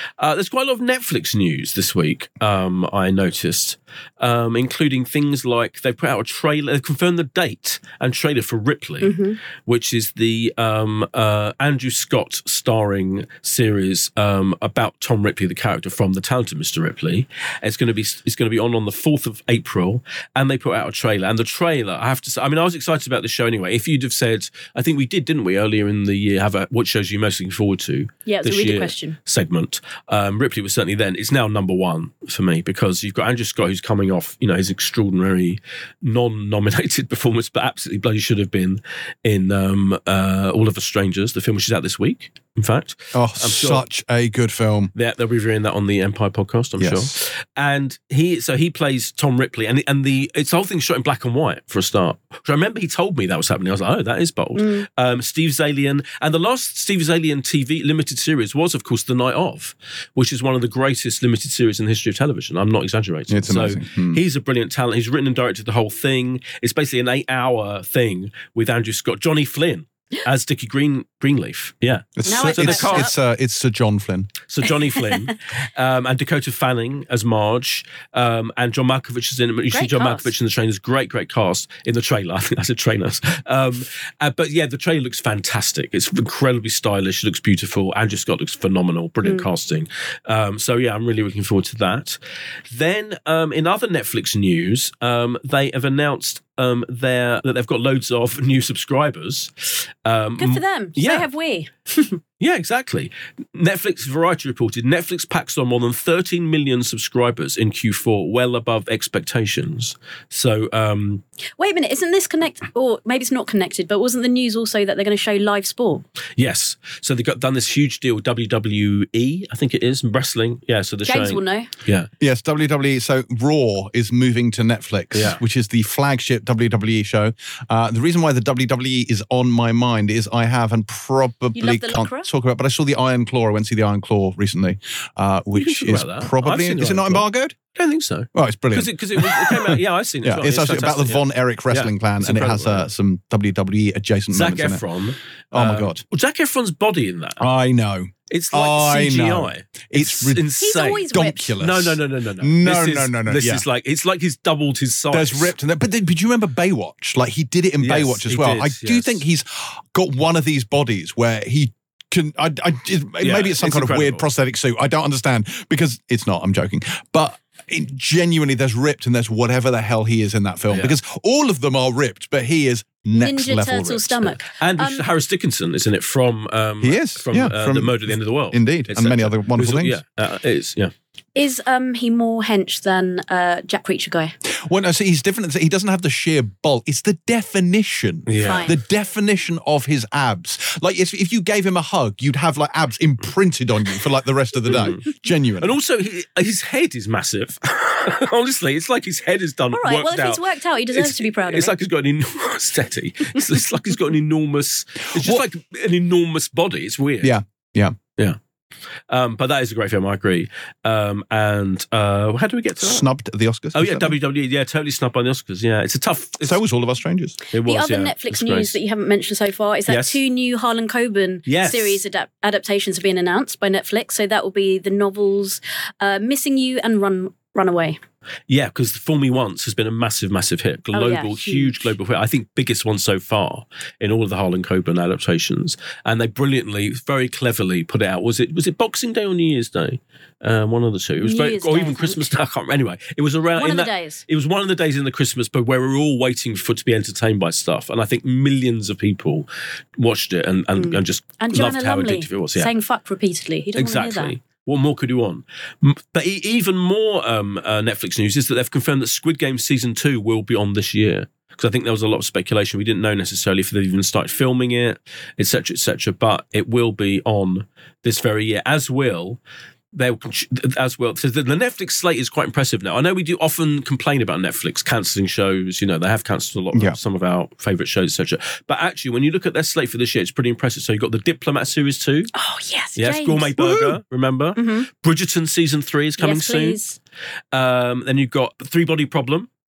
Uh, there's quite a lot of Netflix news this week, um, I noticed, um, including things like they've put out a trailer, they've confirmed the date and trailer for Ripley, mm-hmm. which is the um, uh, Andrew Scott starring series um, about Tom Ripley, the character from The Talented Mister Ripley. It's going to be it's going to be on on the fourth of April, and they put out a trailer. And the trailer, I have to say, I mean, I was excited about the show anyway. If you'd have said, I think we did, didn't we, earlier in the year, have a what shows you most looking forward to? Yeah, it's a really good question. Segment. Um, Ripley was certainly then. It's now number one for me because you've got Andrew Scott who's coming off, you know, his extraordinary non-nominated performance, but absolutely bloody should have been in um, uh, All of Us Strangers, the film which is out this week. In fact, oh, I'm sure such a good film. Yeah, they'll be reviewing that on the Empire podcast, I'm yes. sure. And he, so he plays Tom Ripley, and and the it's the whole thing shot in black and white for a start. Which I remember he told me that was happening. I was like, oh, that is bold. Mm. Um, Steve Zalian, and the last Steve Zalian T V limited series was, of course, The Night Of, which is one of the greatest limited series in the history of television. I'm not exaggerating. It's amazing. So hmm. he's a brilliant talent. He's written and directed the whole thing. It's basically an eight-hour thing with Andrew Scott, Johnny Flynn as Dickie Green Greenleaf. Yeah. It's, Now Sir, I it's, can it's, match that. it's, uh, it's Sir John Flynn. So Johnny Flynn um, and Dakota Fanning as Marge um, and John Malkovich is in it. You see Great John cast. Malkovich in the trailers. Great, great cast in the trailer. I think I said trainers. Um, uh, but yeah, the trailer looks fantastic. It's incredibly stylish. It looks beautiful. Andrew Scott looks phenomenal. Brilliant Mm. casting. Um, so yeah, I'm really looking forward to that. Then um, in other Netflix news, um, they have announced um, their, that they've got loads of new subscribers. Um, Good for them. Yeah. So have we. Yeah, exactly. Netflix, Variety reported, Netflix packs on more than thirteen million subscribers in Q four, well above expectations. So, um, Wait a minute, isn't this connected? Or maybe it's not connected, but wasn't the news also that they're going to show live sport? yes. So they've got done this huge deal with W W E, I think it is, wrestling. Yeah, so they're James showing. will know. Yeah. Yes, W W E. So Raw is moving to Netflix, Yeah. which is the flagship W W E show. Uh, the reason why the W W E is on my mind is I have and probably You love the can't Lycra? talk about, but I saw the Iron Claw. I went to see the Iron Claw recently, uh, which talk is about that. I've probably seen the is it Iron not Claw. embargoed? I don't think so. Oh, it's brilliant. Because it, 'cause it, was- it came out, yeah, I've seen it. Yeah, as well. it's, actually about the fantastic, Von Erich wrestling Yeah. clan, It's and it has incredible, uh, some W W E adjacent Zac moments in it. Efron. Oh my uh, god, Well, Zac Efron's body in that. I know. It's like I C G I. know. It's rid- insane. He's always ripped. Donkulous. No, no, no, no, no, no. No, This no, is- no, no, This yeah. is like, it's like he's doubled his size. There's ripped, and that, but, then, but do you remember Baywatch? Like he did it in Yes, Baywatch as he well. did, I do yes. think he's got one of these bodies where he can. I, I it, Yeah, maybe it's some it's kind of weird incredible. prosthetic suit. I don't understand because it's not. I'm joking, but. It, genuinely, there's ripped and there's whatever the hell he is in that film Yeah. because all of them are ripped, but he is next Ninja level Turtle ripped. stomach. And Um, Harris Dickinson is in it from um, He is, from, yeah, uh, from- The Murder at the End of the World. Indeed, et and many cetera. other wonderful Who's- things. Yeah, uh, it is, yeah. Is um he more hench than uh, Jack Reacher guy? Well, no, see, he's different. He doesn't have the sheer bulk. It's the definition. Yeah. Fine. The definition of his abs. Like, if, if you gave him a hug, you'd have like abs imprinted on you for like the rest of the day. Genuinely. And also, he, his head is massive. Honestly, it's like his head is done. All right, worked well, if out. it's worked out, he deserves It's- to be proud of It's it. like he's got an enormous steady. It's, it's like he's got an enormous. It's just like an enormous body. It's weird. Yeah, yeah. yeah. Um, but that is a great film. I agree. Um, and uh, how do we get to that? Snubbed at the Oscars. Oh is yeah, that W W E. Yeah, totally snubbed by the Oscars. Yeah, it's a tough. It's, So was All of Us Strangers. it was, The other yeah, Netflix it's news great. that you haven't mentioned so far is that Yes. two new Harlan Coben Yes. series adap- adaptations have been announced by Netflix. So that will be the novels uh, Missing You and Run Runaway. Yeah, because Fool Me Once has been a massive, massive hit. Global, Oh, yeah, huge. huge. global hit. I think biggest one so far in all of the Harlan Coben adaptations. And they brilliantly, very cleverly put it out. Was it was it Boxing Day or New Year's Day? Um, one of the two. It was New very, Year's or Day, I even think. Christmas Day. I can't remember. Anyway, it was around One in of the that, days. It was one of the days in the Christmas, but where we were all waiting for to be entertained by stuff. And I think millions of people watched it and and, and just And loved Joanna how Lumley addictive it was. Yeah. saying fuck repeatedly. He doesn't want to hear Exactly. What more could you want? M- But e- even more um, uh, Netflix news is that they've confirmed that Squid Game season two will be on this year. Because I think there was a lot of speculation. We didn't know necessarily if they've even started filming it, et cetera, et cetera. But it will be on this very year, as will. They'll as well. So the, the Netflix slate is quite impressive now. I know we do often complain about Netflix cancelling shows. You know, they have cancelled a lot of Yeah. some of our favourite shows, et cetera. But actually, when you look at their slate for this year, it's pretty impressive. So you've got the Diplomat series two. that. Oh, yes. Yes, James. Gourmet Burger, remember? Mhm. Bridgerton season three is coming Yes, soon. please. Um, then you've got Three Body Problem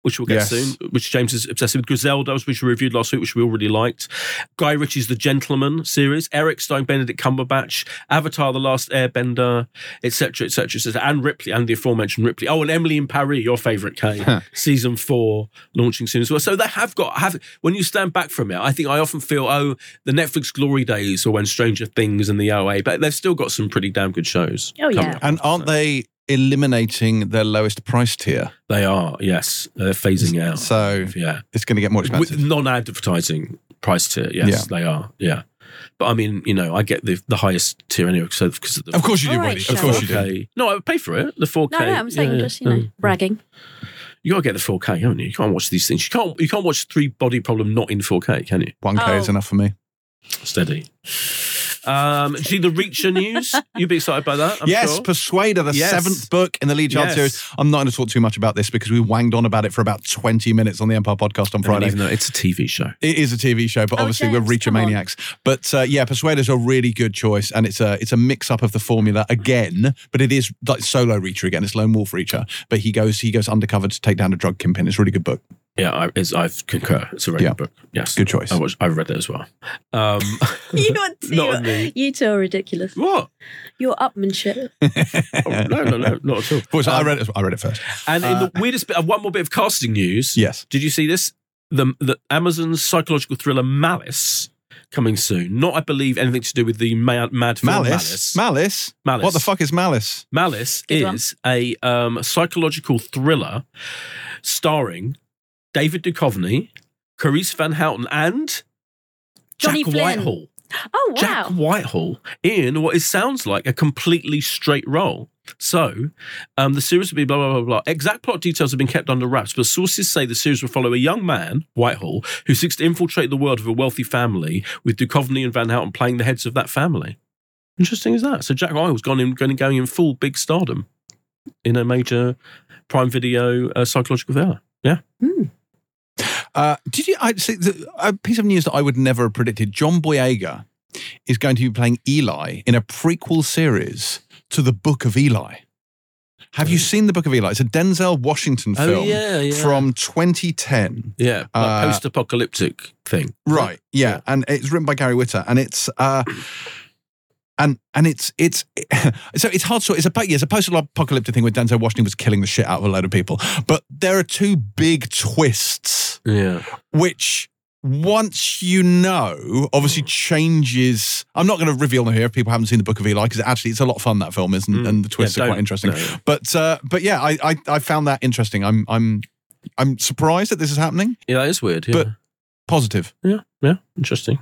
which we'll get Yes. soon, which James is obsessed with. Griselda, which we reviewed last week, which we all really liked. Guy Ritchie's The Gentleman series. Eric starring Benedict Cumberbatch. Avatar: The Last Airbender, et cetera, et cetera, et cetera. And Ripley, and the aforementioned Ripley. Oh, and Emily in Paris, your favourite, Kay. Huh. Season four launching soon as well. So they have got, have when you stand back from it, I think I often feel, oh, the Netflix glory days or when Stranger Things and the O A, but they've still got some pretty damn good shows. Oh, yeah. coming up. And aren't they eliminating their lowest price tier? They are, yes. They're phasing out. So yeah. it's going to get more expensive. With non-advertising price tier, yes, Yeah. they are, yeah. But I mean, you know, I get the the highest tier anyway so because of the Of course you do, All right, Roddy. Of Shane. course you do. four K. No, I would pay for it. The four K. No, no, I'm saying Yeah, just, you know, yeah. bragging. You got to get the four K, haven't you? You can't watch these things. You can't. You can't watch Three Body Problem not in four K, can you? one K Oh. is enough for me. Steady. Um, do you see the Reacher news? You'd be excited by that, I'm yes, sure. Persuader, the Yes. seventh book in the Lee Child Yes. series. I'm not going to talk too much about this because we wanged on about it for about twenty minutes on the Empire podcast on I mean, Friday. even though it's a T V show. It is a T V show, but Oh, obviously James, we're Reacher come on. maniacs. But uh, yeah, Persuader's a really good choice, and it's a it's a mix up of the formula again. But it is like solo Reacher again. It's lone wolf Reacher, but he goes he goes undercover to take down a drug kingpin. It's a really good book. Yeah, I, it's, I concur. It's a very Yeah. good book. Yes, Good choice. I watched, I've read it as well. Um, You, are, Not you, me. you two are ridiculous. what? Your upmanship. Oh, no, no, no, not at all. Boys, I Um, read it. I read it first. And in the weirdest bit, uh, one more bit of casting news. Yes. Did you see this? The, the Amazon's psychological thriller Malice coming soon. Not, I believe, anything to do with the mad, mad film Malice. Malice. Malice. Malice. What the fuck is Malice? Malice Good one. is a um, psychological thriller starring David Duchovny, Carice Van Houten, and Johnny Jack Flynn. Whitehall. Oh, wow. Jack Whitehall in what it sounds like a completely straight role. So, um, the series will be blah, blah, blah, blah. Exact plot details have been kept under wraps, but sources say the series will follow a young man, Whitehall, who seeks to infiltrate the world of a wealthy family, with Duchovny and Van Houten playing the heads of that family. Interesting as that. So Jack Whitehall's gone in, going, going in full big stardom in a major Prime Video uh, psychological thriller. Yeah. Hmm. Uh, did you? I see the, a piece of news that I would never have predicted. John Boyega is going to be playing Eli in a prequel series to the Book of Eli. Have you seen the Book of Eli? It's a Denzel Washington Oh, film yeah, yeah. from twenty ten. Yeah. Like Uh, post-apocalyptic thing. Right. Yeah. And it's written by Gary Whitta, and it's uh, and and it's it's so it's hard to it's a yeah, it's a post-apocalyptic thing where Denzel Washington was killing the shit out of a load of people, but there are two big twists Yeah. which, once you know, obviously changes. I'm not going to reveal them here if people haven't seen the Book of Eli, because actually it's a lot of fun, that film is, and, Mm. and the twists Yeah, are quite don't- interesting. no, yeah. But uh, but yeah, I, I I found that interesting. I'm I'm I'm surprised that this is happening. Yeah, that is weird. Yeah. But positive. yeah. Yeah. Interesting.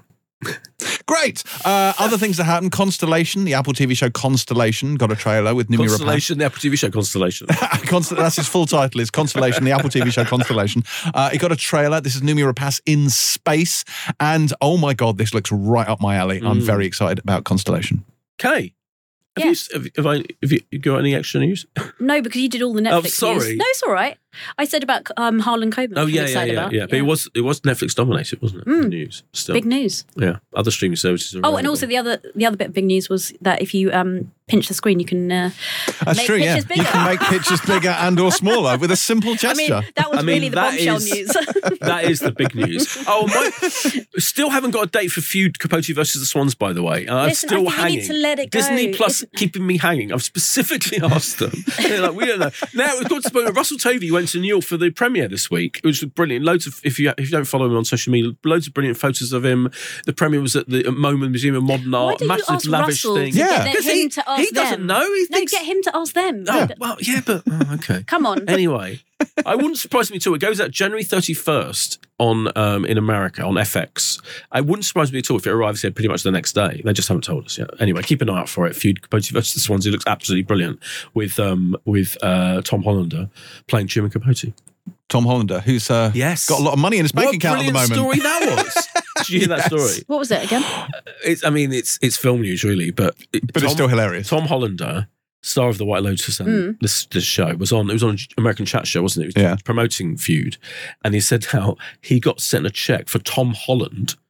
Great. Uh, other things that happened. Constellation, the Apple T V show Constellation, got a trailer with Noomi Rapace. Constellation, the Apple T V show Constellation. Const- that's his full title, is Constellation, the Apple T V show Constellation. Uh, it got a trailer. This is Noomi Rapace in space. And oh my God, this looks right up my alley. I'm Mm. very excited about Constellation. Kay, have, Yeah. you, have, have, I, have you got any extra news? No, because you did all the Netflix Oh, sorry. news. No, it's all right. I said about um, Harlan Coben. Oh I'm yeah, yeah, excited yeah, about. yeah. But it was it was Netflix dominated, wasn't it? Mm. The news still. Big news. Yeah, other streaming services. Are Oh, and available. also the other the other bit of big news was that if you um, pinch the screen, you can uh, That's make true, yeah. pictures You bigger. can make pictures bigger and or smaller with a simple I gesture. mean, that was I mean, really the that bombshell is- news. That is the big news. Oh, my! Still haven't got a date for Feud Capote versus the Swans, by the way. And I'm Listen, I still think you hanging. need to let it go. Disney Plus It's- keeping me hanging. I've specifically asked them. They're like, we don't know. Now we've got to spoil. Russell Tovey went to New York for the premiere this week. It was brilliant. Loads of if you if you don't follow him on social media, loads of brilliant photos of him. The premiere was at the MoMA Museum of Modern Why Art. don't you Massive ask lavish Russell thing. to Yeah. get Because him he, to ask he doesn't them? know. He No, thinks. get him to ask them. Oh, well, yeah, but oh, okay. Come on. Anyway, I wouldn't surprise me at all. It goes out January thirty-first on um, in America on F X. I wouldn't surprise me at all if it arrives here pretty much the next day. They just haven't told us yet. Anyway, keep an eye out for it. Feud Capote versus the Swans. It looks absolutely brilliant with um, with uh, Tom Hollander playing Truman Capote. Tom Hollander, who's uh, Yes. got a lot of money in his bank What a account at the brilliant moment. story that was. Did you hear that Yes. story? What was it again? It's, I mean, it's it's film news really, but it, But it's still hilarious. Tom Hollander, star of the White Lotus and Mm. this this show, was on. It was on an American Chat Show, wasn't it? It was Yeah. promoting Feud, and he said how he got sent a check for Tom Holland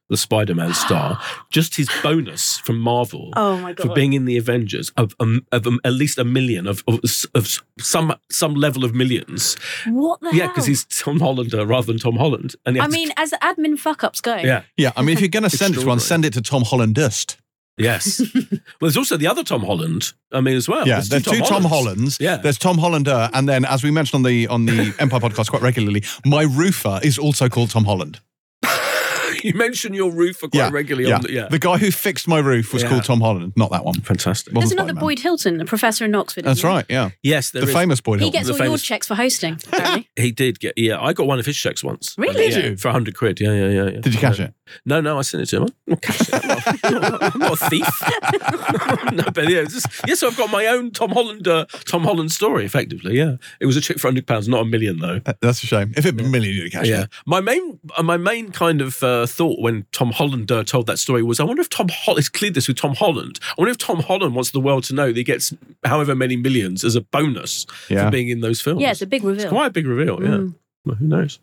the Spider-Man star, just his bonus from Marvel Oh my God. for being in the Avengers of, um, of um, at least a million of, of, of some some level of millions. What the Yeah, hell? because he's Tom Hollander rather than Tom Holland. And he I had to- mean, as admin fuck-ups go. yeah, Yeah, I mean, if you're going to send it to one, Extraordinary. send it to Tom Hollandust. yes. Well, there's also the other Tom Holland. I mean, as well. Yeah, there's two Tom Hollands. Hollands. Yeah. There's Tom Hollander, and then, as we mentioned on the on the Empire podcast quite regularly, my roofer is also called Tom Holland. You mention your roofer quite Yeah, regularly. yeah. On the, yeah. The guy who fixed my roof was Yeah. called Tom Holland, not that one. Fantastic. Well, There's Wasn't another Spider-Man. Boyd Hilton, a professor in Oxford. That's isn't there? right, yeah. Yes, there The is. famous Boyd He Hilton. gets The all your famous- checks for hosting, apparently. He did get, yeah, I got one of his checks once. Really? Yeah, Did you? For a hundred quid. Yeah, yeah, yeah, yeah. Did you cash it? No, no, I sent it to him. I'm not cashing it. I'm not, I'm not a thief. No, but yeah, it's just, yes, I've got my own Tom Holland, uh, Tom Holland story, effectively, yeah. It was a check for one hundred pounds, not a million, though. Uh, That's a shame. If it had been a million, you'd have cashed Yeah, it. my main, uh, my main kind of uh, thought when Tom Holland uh, told that story was, I wonder if Tom Holland, it's cleared this with Tom Holland. I wonder if Tom Holland wants the world to know that he gets however many millions as a bonus Yeah. for being in those films. Yeah, it's a big reveal. It's quite a big reveal. Yeah, Mm. well, who knows?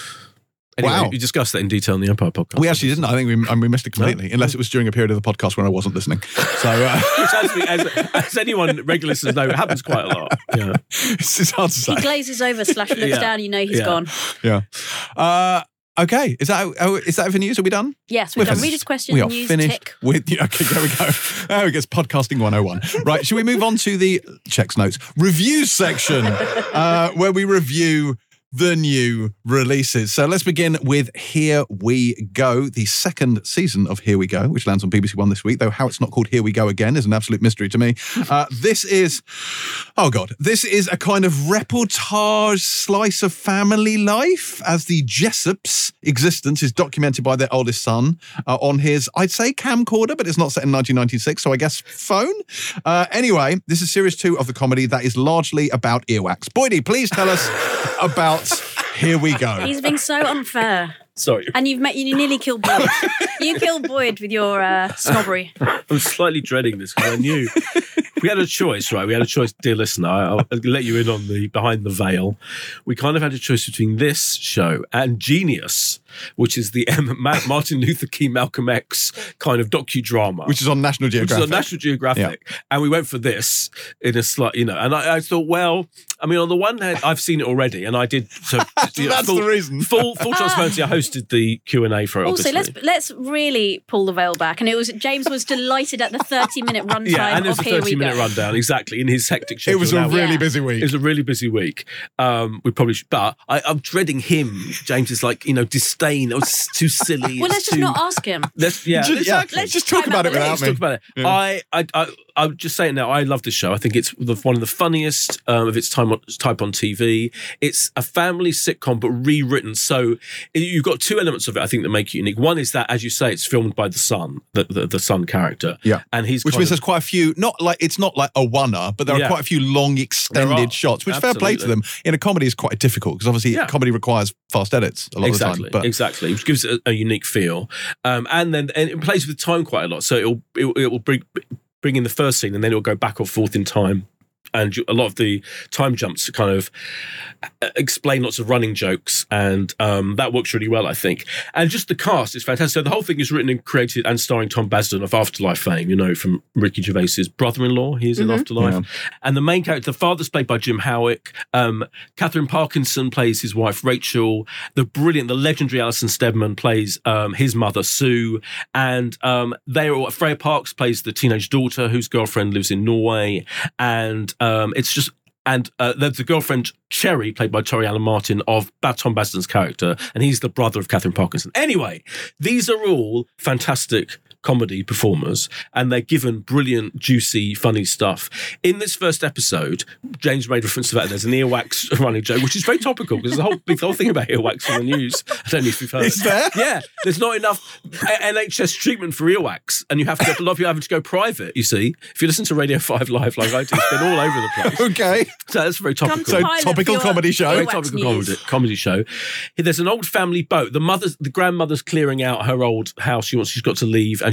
Anyway, Wow. we discussed that in detail in the Empire podcast. We actually didn't. I think we, and we missed it completely, unless it was during a period of the podcast when I wasn't listening. So uh, Which, as, we, as, as anyone regular listeners know, it happens quite a lot. Yeah. it's, it's hard to say. He glazes over slash looks Yeah. down, you know he's Yeah. gone. Yeah. Uh, okay. Is that oh, is that it for news? Are we done? Yes, we've We're done finished. readers' questions, We are news, finished tick. with. Yeah, okay, there we go. Oh, it gets podcasting one oh one. Right. Should we move on to the checks notes reviews section, uh, where we review the new releases. So let's begin with Here We Go, the second season of Here We Go, which lands on B B C One this week, though how it's not called Here We Go Again is an absolute mystery to me. Uh, this is, oh God, this is a kind of reportage slice of family life as the Jessops' existence is documented by their oldest son uh, on his, I'd say camcorder, but it's not set in nineteen ninety-six, so I guess phone. Uh, anyway, this is series two of the comedy that is largely about earwax. Boydie, please tell us about Here We Go. He's being so unfair. Sorry. And you've met, you nearly killed Boyd. You killed Boyd with your uh, snobbery. I'm slightly dreading this because I knew we had a choice, right? We had a choice, dear listener. I'll, I'll let you in on the behind the veil. We kind of had a choice between this show and Genius, which is the M- Ma- Martin Luther King Malcolm X kind of docudrama. Which is on National Which Geographic. is on National Geographic. And we went for this in a slight, you know, and I, I thought, well, I mean, on the one hand, I've seen it already, and I did. So, you know, That's full, the reason. Full, full transparency, I hosted the Q and A for it, Also, obviously. let's let's really pull the veil back. And it was James was delighted at the thirty minute runtime Yeah, and there's of a Here thirty We minute Go. rundown, exactly, in his hectic schedule. It was a now. really Yeah. busy week. It was a really busy week. Um, we probably should, but I, I'm dreading him. James is like, you know, disdain. Oh, it's too silly. Well, it's let's just too- not ask him. Let's, yeah, Just, let's, yeah, actually- let's just talk time about out it the without let's me. talk about it. Yeah. I, I, I, I'm just saying now. I love this show. I think it's the, one of the funniest um, of its time on, type on T V. It's a family sitcom, but rewritten. So it, you've got two elements of it. I think that make it unique. One is that, as you say, it's filmed by the son, the the, the son character. Yeah. and he's Which kind means of- there's quite a few, not like, it's not like a one-er, but there are Yeah. quite a few long There extended are. shots, which fair play to Absolutely. them. In a comedy is quite difficult because obviously Yeah. comedy requires fast edits a lot exactly, of the time. But exactly, which gives it a, a unique feel. Um, and then and it plays with time quite a lot. So it'll it, it will bring bring in the first scene, and then it'll go back or forth in time. And you- a lot of the time jumps kind of uh, explain lots of running jokes, and um, that works really well, I think. And just the cast is fantastic. So the whole thing is written and created and starring Tom Basden of Afterlife fame, you know, from Ricky Gervais's brother-in-law. He's in Afterlife. Yeah. And the main character, the father's played by Jim Howick. Um, Catherine Parkinson plays his wife, Rachel. The brilliant, the legendary Alison Steadman plays um, his mother, Sue. And um, they are, Freya Parks plays the teenage daughter whose girlfriend lives in Norway. And um, it's just, and uh, there's the girlfriend, Cherry, played by Tori Allen Martin, of Tom Basden's character. And he's the brother of Catherine Parkinson. Anyway, these are all fantastic comedy performers, and they're given brilliant, juicy, funny stuff. In this first episode, James made reference to that. There's an earwax running joke, which is very topical because there's a whole big whole thing about earwax in the news. I don't know if you've heard. Is there? Yeah, there's not enough N H S treatment for earwax, and you have to. A lot of you having to go private. You see, if you listen to Radio Five Live, like I do, it's been all over the place. okay. So that's very topical. Come to So Pilot topical for your comedy show. Very earwax topical news. comedy, comedy show. There's an old family boat. The mother's, the grandmother's clearing out her old house. She wants, she's got to leave, and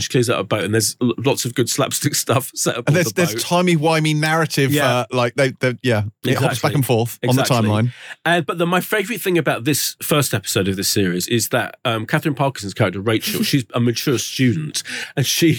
She clears out a boat, and there's l- lots of good slapstick stuff set up And on there's the boat. there's timey-wimey narrative, Yeah. uh, like they, they yeah, it hops Exactly. back and forth Exactly. on the timeline. And but the, my favourite thing about this first episode of this series is that um, Catherine Parkinson's character Rachel, she's a mature student, and she,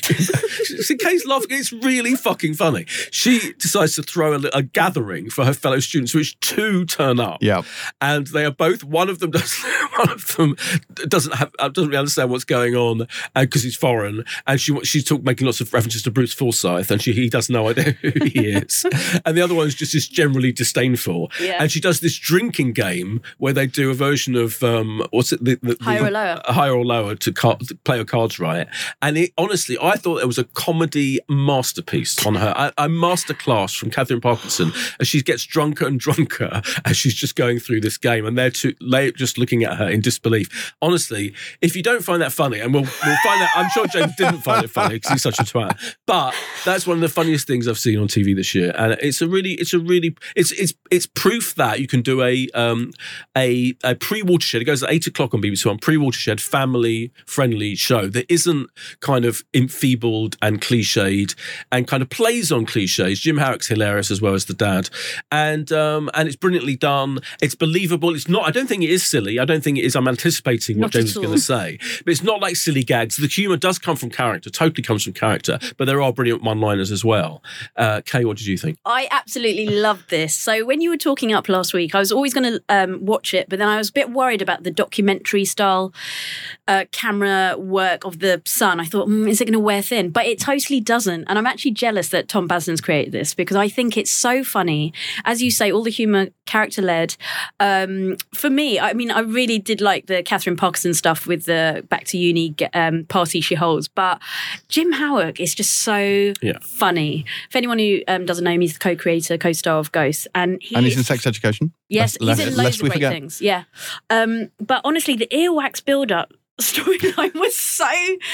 in case laughing, it's really fucking funny. She decides to throw a, a gathering for her fellow students, which two turn up. Yeah. And they are both. One of them does. One of them doesn't have doesn't really understand what's going on because he's foreign, and she she's talk, making lots of references to Bruce Forsyth, and she he does no idea who he is. And the other one's just is generally disdainful. Yeah. And she does this drinking game where they do a version of um what's it the, the, Higher the, or lower. higher or lower to, car, to play her cards right. And it honestly, I thought it was a comedy masterpiece on her, a, a masterclass from Catherine Parkinson as she gets drunker and drunker as she's just going through this game, and they're two, they just looking at her in disbelief. Honestly, if you don't find that funny, and we'll we'll find out, I'm sure James didn't find it funny because he's such a twat, but that's one of the funniest things I've seen on T V this year, and it's a really, it's a really, it's it's it's proof that you can do a um a a pre-Watershed. It goes at eight o'clock on B B C One, pre-Watershed, family-friendly show that isn't kind of enfeebled and cliched and kind of plays on cliches. Jim Harrick's hilarious as well as the dad, and um and it's brilliantly done. It's believable. It's not. I don't think it is silly. I don't think it is. I'm anticipating what Not James at is all. going to say, but it's not like silly gags. The humour does come from character. Totally comes from character. But there are brilliant one-liners as well. Uh, Kay, what did you think? I absolutely loved this. So when you were talking up last week, I was always going to um, watch it, but then I was a bit worried about the documentary style uh, camera work of the Sun. I thought, mm, is it going to wear thin? But it totally doesn't. And I'm actually jealous that Tom Baslin's created this because I think it's so funny. As you say, all the humour character-led. Um, for me, I mean, I really did like the Catherine Parkinson stuff with the Back to Uni um, party she holds, but Jim Howark is just so Yeah. funny. For anyone who um, doesn't know him, he's the co-creator, co-star of Ghosts, and he And he's in is- Sex Education. Yes, Lest- he's in lest loads of we great forget. things. Yeah, um, but honestly, the earwax build-up storyline was so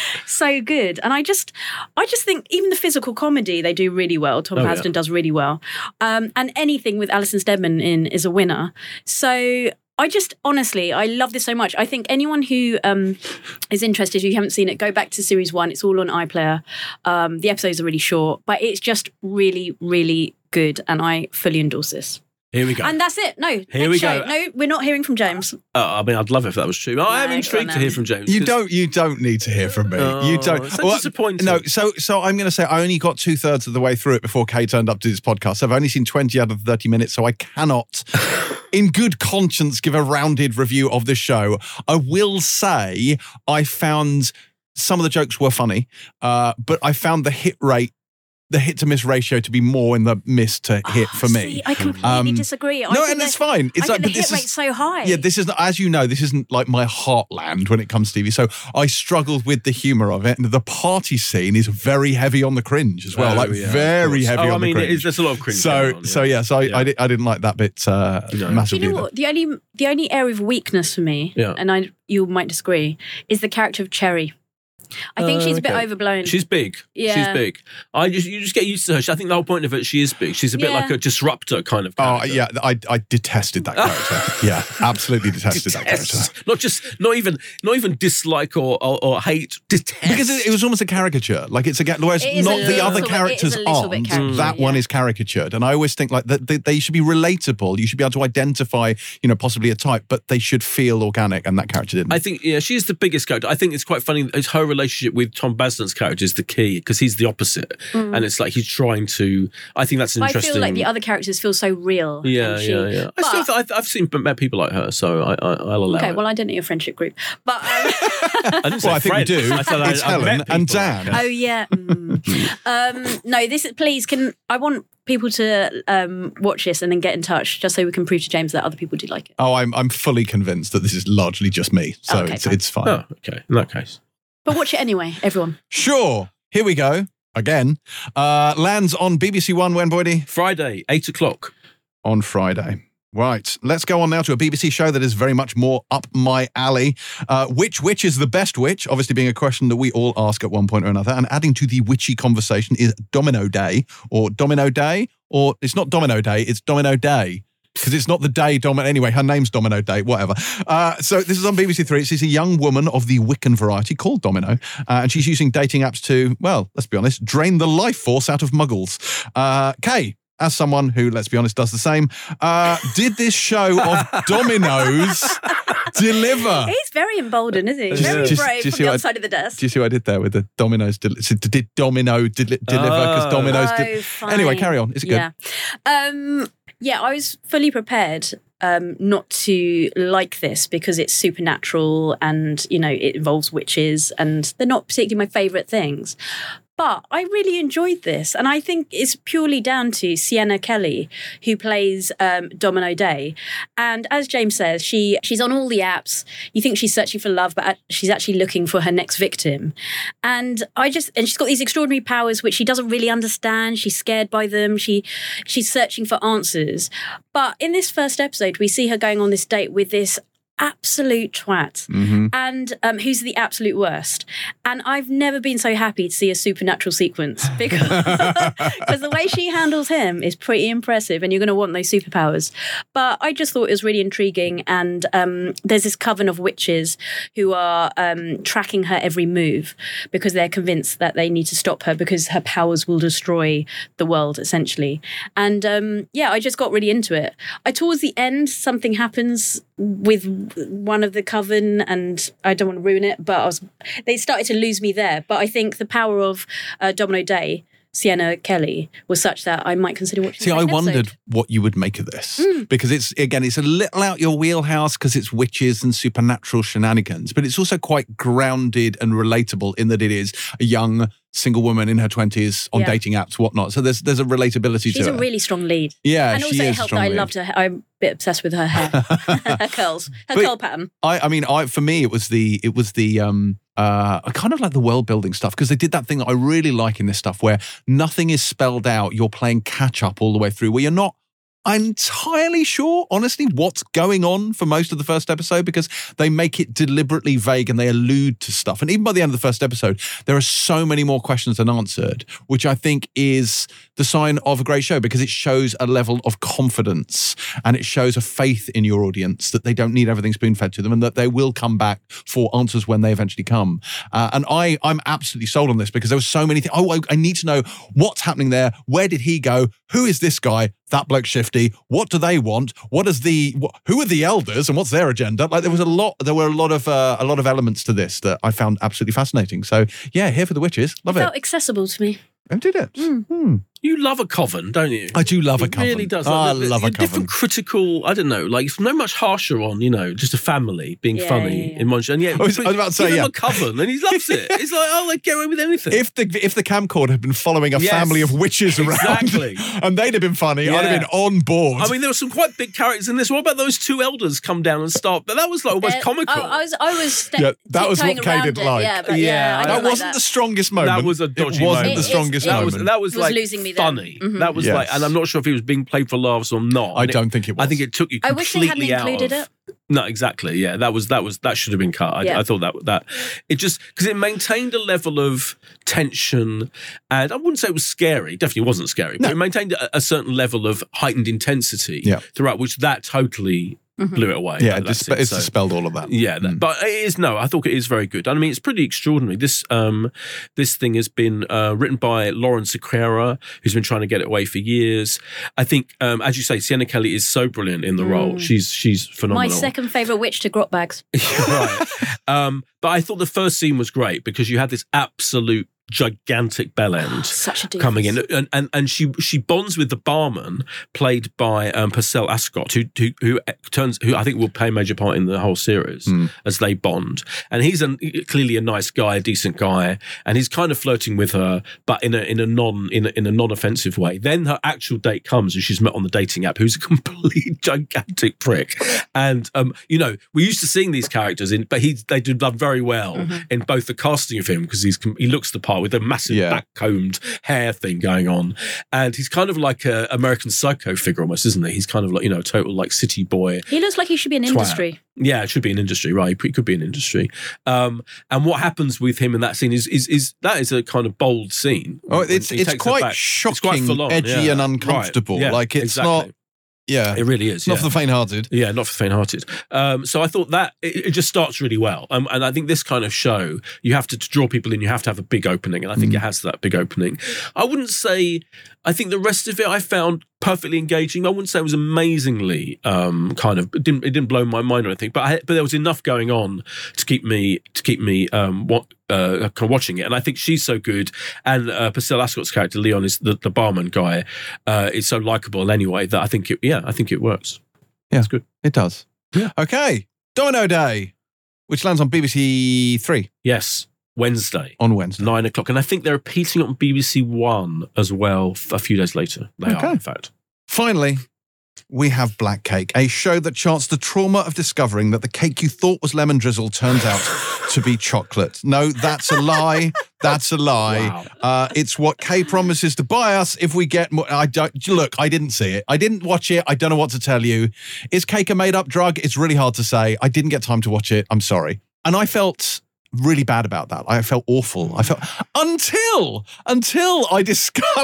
so good, and I just I just think even the physical comedy they do really well. Tom Oh, Pasden yeah. does really well, um, and anything with Alison Steadman in is a winner. So. I just, honestly, I love this so much. I think anyone who um, is interested, if you haven't seen it, go back to series one. It's all on iPlayer. Um, the episodes are really short, but it's just really, really good. And I fully endorse this. Here we go. And that's it. No, Here next we show. go. No, we're not hearing from James. Uh, I mean, I'd love it if that was true. I am No, intrigued go to on hear then. from James. You 'cause- don't. You don't need to hear from me. Oh, you don't. so disappointing. No. So, so I'm going to say I only got two thirds of the way through it before Kay turned up to this podcast. So I've only seen twenty out of thirty minutes. So I cannot, in good conscience, give a rounded review of this show. I will say I found some of the jokes were funny, uh, but I found the hit rate. The hit to miss ratio to be more in the miss to hit for me. See, I completely Um, disagree. I no, think and the- it's fine. It's I like, think but the this hit is rate's so high. Yeah, this is, as you know, this isn't like my heartland when it comes to T V. So I struggled with the humour of it. And the party scene is very heavy on the cringe as well. Oh, like yeah, of very course. heavy Oh, on I mean, the it cringe. is, there's a lot of cringe. so, going on, so yeah, so I, Yeah. I, di- I didn't like that bit uh, No. Do massively. you know either. what? The only the only area of weakness for me, Yeah. and I you might disagree, is the character of Cherry. I think Oh, she's a bit okay. overblown. She's big. Yeah. She's big. I just you just get used to her. I think the whole point of it, she is big. She's a bit Yeah. like a disruptor kind of Oh, character. yeah, I, I detested that character. yeah, absolutely detested that character. Detest. Not just not even not even dislike or or, or hate. Detest. Because it, it was almost a caricature. Like it's a ga- whereas It is not a the little other bit- it is characters a little bit aren't. caricature, that one yeah. is caricatured, and I always think like that they, they should be relatable. You should be able to identify, you know, possibly a type, but they should feel organic, and that character didn't. I think yeah, she's the biggest character. I think it's quite funny. It's her relationship with Tom Baslin's character is the key because he's the opposite, and it's like he's trying to. I think that's an I interesting. feel like the other characters feel so real. Yeah, and she- yeah, yeah. I But- still, I've, I've seen met people like her, so I, I, I'll allow Okay, it. well, I don't know your friendship group, but um, I didn't say well, I think we friends. do. I said I- It's I've Helen met and people like Dan. her. oh yeah. Mm. um, no, this is please. Can I want people to um, watch this and then get in touch just so we can prove to James that other people did like it. Oh, I'm I'm fully convinced that this is largely just me, so Okay, it's fine. it's fine. Oh, okay. In that case, But watch it anyway, everyone. Sure. Here we go again. Uh, lands on B B C One when, Boydie? Friday, eight o'clock. On Friday. Right, let's go on now to a B B C show that is very much more up my alley. Uh, which witch is the best witch? Obviously being a question that we all ask at one point or another. And adding to the witchy conversation is Domino Day, or Domino Day, or it's not Domino Day, it's Domino Day. because it's not the day Domino. Anyway, her name's Domino Day, whatever. Uh, so this is on B B C Three. It's a young woman of the Wiccan variety called Domino, uh, and she's using dating apps to, well, let's be honest, drain the life force out of muggles. Uh, Kay, as someone who, let's be honest, does the same, uh, did this show of dominoes deliver? He's very emboldened, isn't he? Just- Very just- brave just from see the what other I- side of the desk. Do you see what I did there with the dominoes? Del- so did Domino del- deliver? Because Oh. dominoes. Oh, Del- fine. anyway, carry on. Is it good? Yeah. Um, yeah, I was fully prepared um, not to like this because it's supernatural and, you know, it involves witches and they're not particularly my favourite things. But I really enjoyed this. And I think it's purely down to Sienna Kelly, who plays um, Domino Day. And as James says, she she's on all the apps. You think she's searching for love, but she's actually looking for her next victim. And I just and she's got these extraordinary powers which she doesn't really understand. She's scared by them. She she's searching for answers. But in this first episode, we see her going on this date with this absolute twat Mm-hmm. and um, who's the absolute worst. And I've never been so happy to see a supernatural sequence because because the way she handles him is pretty impressive and you're going to want those superpowers. But I just thought it was really intriguing, and um, there's this coven of witches who are um, tracking her every move because they're convinced that they need to stop her because her powers will destroy the world, essentially. And um, yeah, I just got really into it. I towards the end, something happens with one of the coven, and I don't want to ruin it, but I was they started to lose me there. But I think the power of uh, Domino Day, Sienna Kelly, was such that I might consider watching. See, the I second wondered episode. what you would make of this Mm. because it's, again, it's a little out your wheelhouse because it's witches and supernatural shenanigans, but it's also quite grounded and relatable in that it is a young single woman in her twenties on Yeah. dating apps, whatnot. So there's there's a relatability She's to a it. really strong lead. Yeah, And she also is it a helped strong that I lead. loved her. I'm a bit obsessed with her hair, her curls, her But- curl pattern. I, I mean, I for me, it was the it was the um uh I kind of like the world building stuff because they did that thing that I really like in this stuff where nothing is spelled out. You're playing catch up all the way through, where you're not entirely sure, honestly, what's going on for most of the first episode because they make it deliberately vague and they allude to stuff. And even by the end of the first episode, there are so many more questions than answered, which I think is the sign of a great show because it shows a level of confidence and it shows a faith in your audience that they don't need everything spoon-fed to them and that they will come back for answers when they eventually come. Uh, and I, I'm absolutely sold on this because there were so many things. Oh, I, I need to know what's happening there. Where did he go? Who is this guy? That bloke shifty. What do they want? What is the? What, who are the elders and what's their agenda? Like there was a lot. There were a lot of uh, a lot of elements to this that I found absolutely fascinating. So yeah, here for the witches. Love It it. felt accessible to me. I did it. Hmm. You love a coven, don't you? I do love a It coven. really does. Oh, I Like, the- love the a coven. Different critical, I don't know, like it's no much harsher on, you know, just a family being Yeah, funny yeah, yeah. in one show. And yeah, I was- I was about to say, give him yeah. a coven and he loves it. It's like, oh, they get away with anything. If the if the camcorder had been following a Yes. family of witches around, Exactly. and they'd have been funny, I'd Yeah. have been on board. I mean, there were some quite big characters in this. What about those two elders come down and start? But that was like almost There- comical. Oh, I was, I was ste- Yeah, that was what tiptoeing Kay around didn't it. like. Yeah, but Yeah, yeah, I that that didn't like wasn't that. the strongest moment. That was a dodgy It wasn't moment. the It- it- strongest it- that was moment. that was was like losing me then. funny. Mhm. That was Yes. like, and I'm not sure if it was being played for laughs or not. I And it- don't think it was. I think it took you I wish they completely hadn't out included of. it. No, exactly. Yeah, that was that was that should have been cut. I, Yeah. I thought that that it just because it maintained a level of tension, and I wouldn't say it was scary. Definitely wasn't scary, but No. it maintained a, a certain level of heightened intensity Yeah. throughout, which that totally Mhm. blew it away. Yeah, that- it that disp- scene. it's So- dispelled all of that. yeah, that, Mm. but it is no. I thought it is very good. I mean, it's pretty extraordinary. This um, this thing has been uh, written by Lauren Sequeira, who's been trying to get it away for years. I think, um, as you say, Sienna Kelly is so brilliant in the role. She's she's My phenomenal. second favourite witch to grot bags. right. Um, but I thought the first scene was great because you had this absolute gigantic bell end Such a doofus. coming in, and and, and she she bonds with the barman played by um, Purcell Ascot, who, who who turns who I think will play a major part in the whole series Mm. as they bond. And he's a, clearly a nice guy, a decent guy, and he's kind of flirting with her, but in a in a non in a, in a non offensive way. Then her actual date comes, and she's met on the dating app, who's a complete gigantic prick. And um, you know, we're used to seeing these characters in, but he they do done very well Mm-hmm. in both the casting of him because he's he looks the part with a massive Yeah. back combed hair thing going on, and he's kind of like a American Psycho figure almost, isn't he? He's kind of like, you know, total like city boy. He looks like he should be in Twat. industry. Yeah, it should be an industry, right? It could be an industry. Um, and what happens with him in that scene is is is that is a kind of bold scene. Oh, when it's he it's takes her quite back. shocking, It's quite full on, edgy yeah. and uncomfortable. Right. Yeah, like it's exactly. not. Yeah. It really is. Not yeah. for the faint-hearted. Yeah, not for the faint-hearted. Um, so I thought that it, it just starts really well, um, and I think this kind of show, you have to, to draw people in. You have to have a big opening, and I think mm. it has that big opening. I wouldn't say. I think the rest of it I found perfectly engaging. I wouldn't say it was amazingly um, kind of. It didn't, it didn't blow my mind or anything, but I, but there was enough going on to keep me to keep me um, what, uh, kind of watching it. And I think she's so good, and uh, Purcell Ascot's character Leon is the, the barman guy. Uh, is so likable anyway that I think it. Yeah, I think it works. Yeah, it's good. It does. Yeah. Okay. Domino Day, which lands on B B C Three. Yes. Wednesday. On Wednesday. Nine o'clock. And I think they're repeating it on B B C One as well a few days later. They okay. are, in fact. Finally, we have Black Cake, a show that charts the trauma of discovering that the cake you thought was lemon drizzle turns out to be chocolate. No, that's a lie. That's a lie. Wow. Uh, it's what Kay promises to buy us if we get more. I don't look. I didn't see it. I didn't watch it. I don't know what to tell you. Is cake a made-up drug? It's really hard to say. I didn't get time to watch it. I'm sorry. And I felt really bad about that. I felt awful. I felt until until I discovered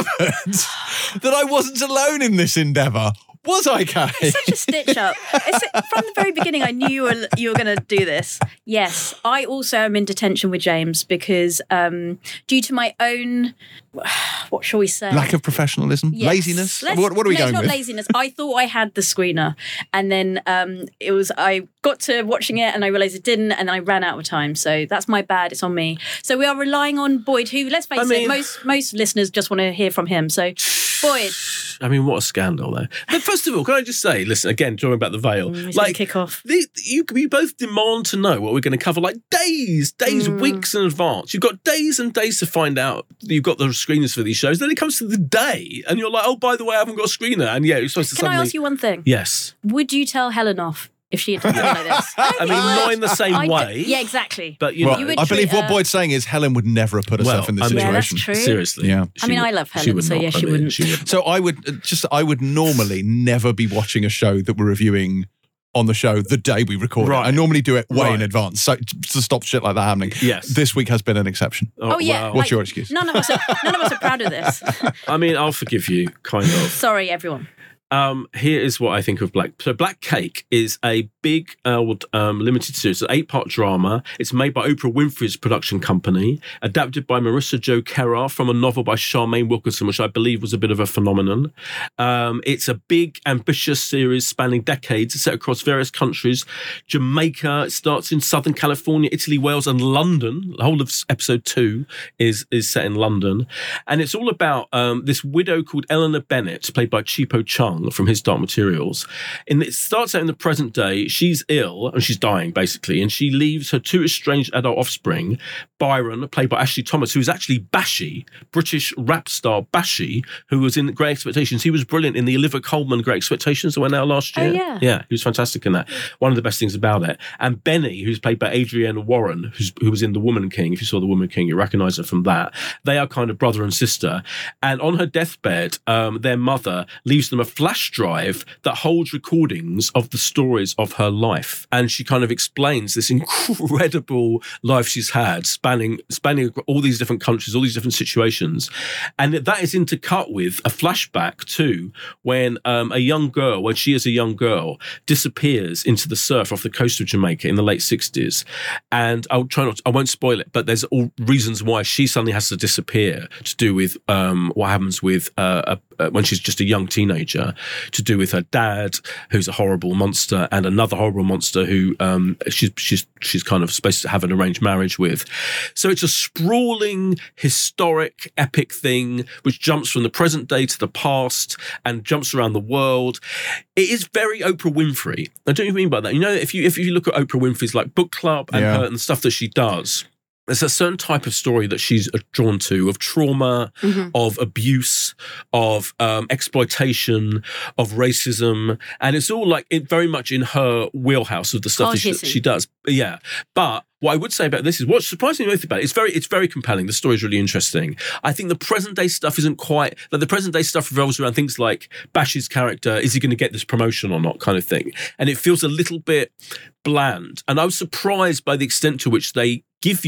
that I wasn't alone in this endeavour. Was I, Kay? It's such a stitch up. It's, from the very beginning, I knew you were you were going to do this. Yes, I also am in detention with James because um, due to my own, what shall we say? Lack of professionalism? Yes. Laziness? Let's, What, what are we no, going it's not with? laziness. I thought I had the screener, and then um, it was I got to watching it and I realised it didn't, and then I ran out of time. So that's my bad. It's on me. So we are relying on Boyd, who, let's face I mean, it, most most listeners just want to hear from him. So Boyd. I mean, what a scandal there. But first of all, can I just say, listen, again, talking about the Veil, Mm, he's like, gonna kick off. The, you, you both demand to know what we're going to cover, like days, days, Mm. weeks in advance. You've got days and days to find out you've got the screeners for these shows. Then it comes to the day, and you're like, oh, by the way, I haven't got a screener. And yeah, you're supposed to Can suddenly... I ask you one thing? Yes. Would you tell Helen off if she had done something like this? I mean, not in the same I d- way. Yeah, exactly. But, you Well, know... You would I believe treat what her- Boyd's saying is Helen would never have put herself well, in this I mean, Yeah, that's situation. true. Seriously. Yeah. I mean, would- I love she Helen, would so not. yeah, she I mean, wouldn't. She would. So I would uh, just, I would normally never be watching a show that we're reviewing on the show the day we record Right. it. I normally do it way in Right. advance, so to stop shit like that happening. Yes. This week has been an exception. Oh, yeah. wow. What's like, your excuse? None of us are, none of us are proud of this. I mean, I'll forgive you, kind of. Sorry, everyone. Um, here is what I think of Black. So Black Cake is a big uh, um, limited series, an eight-part drama. It's made by Oprah Winfrey's production company, adapted by Marissa Jo Kerr from a novel by Charmaine Wilkinson, which I believe was a bit of a phenomenon. Um, it's a big, ambitious series spanning decades. It's set across various countries. Jamaica, it starts in Southern California, Italy, Wales, and London. The whole of episode two is, is set in London. And it's all about um, this widow called Eleanor Bennett, played by Chipo Chung from His Dark Materials. And it starts out in the present day. She's ill and she's dying, basically, and she leaves her two estranged adult offspring, Byron, played by Ashley Thomas, who is actually Bashi, British rap star Bashi, who was in Great Expectations. He was brilliant in the Olivia Colman Great Expectations that went out last year. Oh, yeah. Yeah, he was fantastic in that. One of the best things about it. And Benny, who's played by Adrienne Warren, who's, who was in The Woman King. If you saw The Woman King, you recognise her from that. They are kind of brother and sister. And on her deathbed, um, their mother leaves them a flash drive that holds recordings of the stories of her life. And she kind of explains this incredible life she's had, spanning spanning all these different countries, all these different situations. And that is intercut with a flashback too, when um, a young girl, when she is a young girl, disappears into the surf off the coast of Jamaica in the late sixties. And I'll try not to, I won't spoil it, but there's all reasons why she suddenly has to disappear to do with um, what happens with uh, a, when she's just a young teenager, to do with her dad, who's a horrible monster, and another horrible monster who um, she's she's she's kind of supposed to have an arranged marriage with. So it's a sprawling, historic, epic thing which jumps from the present day to the past and jumps around the world. It is very Oprah Winfrey. I don't even mean by that. You know, if you if you look at Oprah Winfrey's like book club and Yeah. her and the stuff that she does, there's a certain type of story that she's drawn to, of trauma, Mm-hmm. of abuse, of um, exploitation, of racism. And it's all like it, very much in her wheelhouse of the stuff that she, Hard-hitting. she does. But yeah. But what I would say about this is what's surprising me most about it, it's very, it's very compelling. The story is really interesting. I think the present day stuff isn't quite, like the present day stuff revolves around things like Bash's character, is he going to get this promotion or not kind of thing. And it feels a little bit bland. And I was surprised by the extent to which they give you